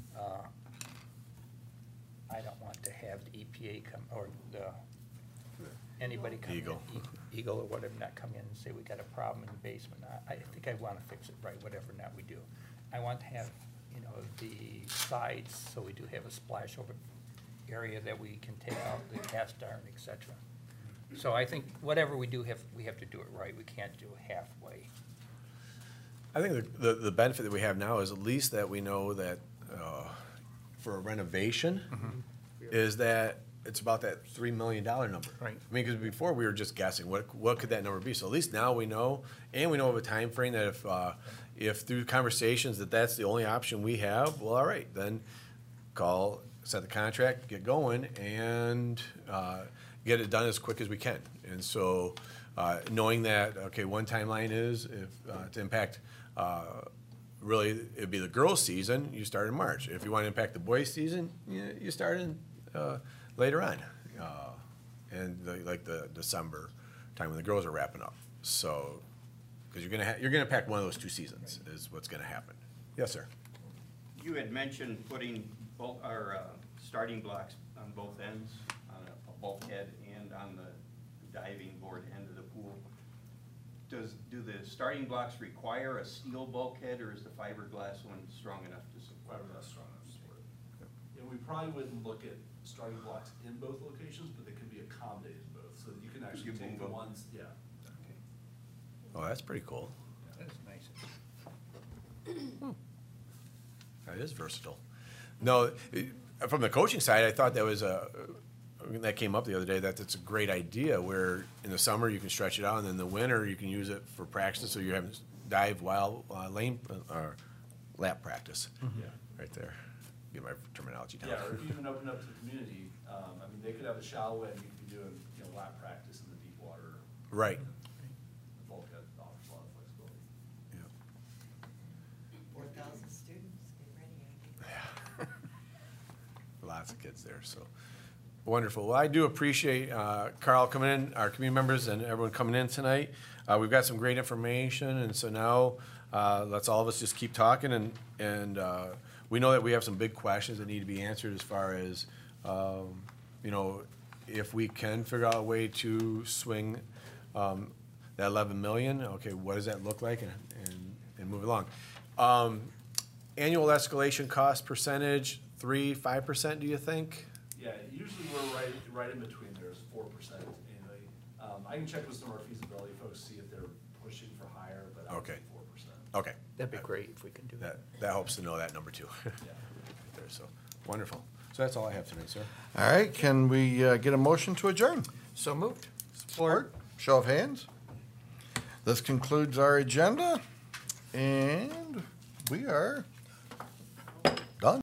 S4: I don't want to have the EPA come, or anybody come in.
S3: Eagle.
S4: Eagle or whatever, not come in and say, we got a problem in the basement. I think I want to fix it right, whatever not we do. I want to have, you know, the sides, so we do have a splash over area that we can take out the cast iron, et cetera. So I think whatever we do, we have to do it right. We can't do it halfway.
S3: I think the benefit that we have now is at least that we know that for a renovation, is that it's about that $3 million number.
S4: Right.
S3: I mean, because before we were just guessing, what could that number be? So at least now we know, and we know of a time frame that if through conversations that that's the only option we have, well, all right, then set the contract, get going, and get it done as quick as we can. And so, knowing that, okay, one timeline is if to impact, really, it'd be the girls' season, you start in March. If you want to impact the boys' season, you start in later on, and like the December time when the girls are wrapping up. So, because you're gonna pack one of those 2 seasons is what's gonna happen. Yes, sir.
S13: You had mentioned putting starting blocks on both ends, on a bulkhead and on the diving board end of the pool. Do the starting blocks require a steel bulkhead, or is the fiberglass one strong enough to support?
S14: Fiberglass strong enough to support it. And we probably wouldn't look at starting blocks in both locations, but they could be accommodated in both, so that you can actually
S13: You
S14: take
S13: move
S14: the
S13: them.
S14: ones, yeah.
S3: Oh, that's pretty cool.
S4: That's nice.
S3: That is versatile. No, from the coaching side, I thought that was that came up the other day, that it's a great idea where in the summer you can stretch it out, and then in the winter you can use it for practice, so you're having dive while lane or lap practice.
S14: Yeah.
S3: Right there. Get my terminology down.
S14: Yeah, or if you even open up to the community, I mean, they could have a shallow end, you could be doing, you know, lap practice in the deep water.
S3: Right.
S14: The bulkhead offers a lot of flexibility.
S3: Yeah.
S5: 4,000 students, get ready.
S3: Lots of kids there, so wonderful. Well, I do appreciate Carl coming in, our community members, and everyone coming in tonight. We've got some great information, and so now let's all of us just keep talking, and we know that we have some big questions that need to be answered as far as, you know, if we can figure out a way to swing that 11 million, okay, what does that look like, and move along. Annual escalation cost percentage, 3-5%, do you think?
S14: Yeah, usually we're right in between there is 4% annually. I can check with some of our feasibility folks, see if they're pushing for higher, but I would say
S3: Okay.
S14: 4%.
S3: Okay.
S4: That'd be great if we can do that.
S3: That helps to know that number too.
S14: Yeah.
S3: Right there, so, wonderful. So that's all I have tonight, sir.
S1: All right, can we get a motion to adjourn?
S4: So moved.
S1: Support. Show of hands. This concludes our agenda, and we are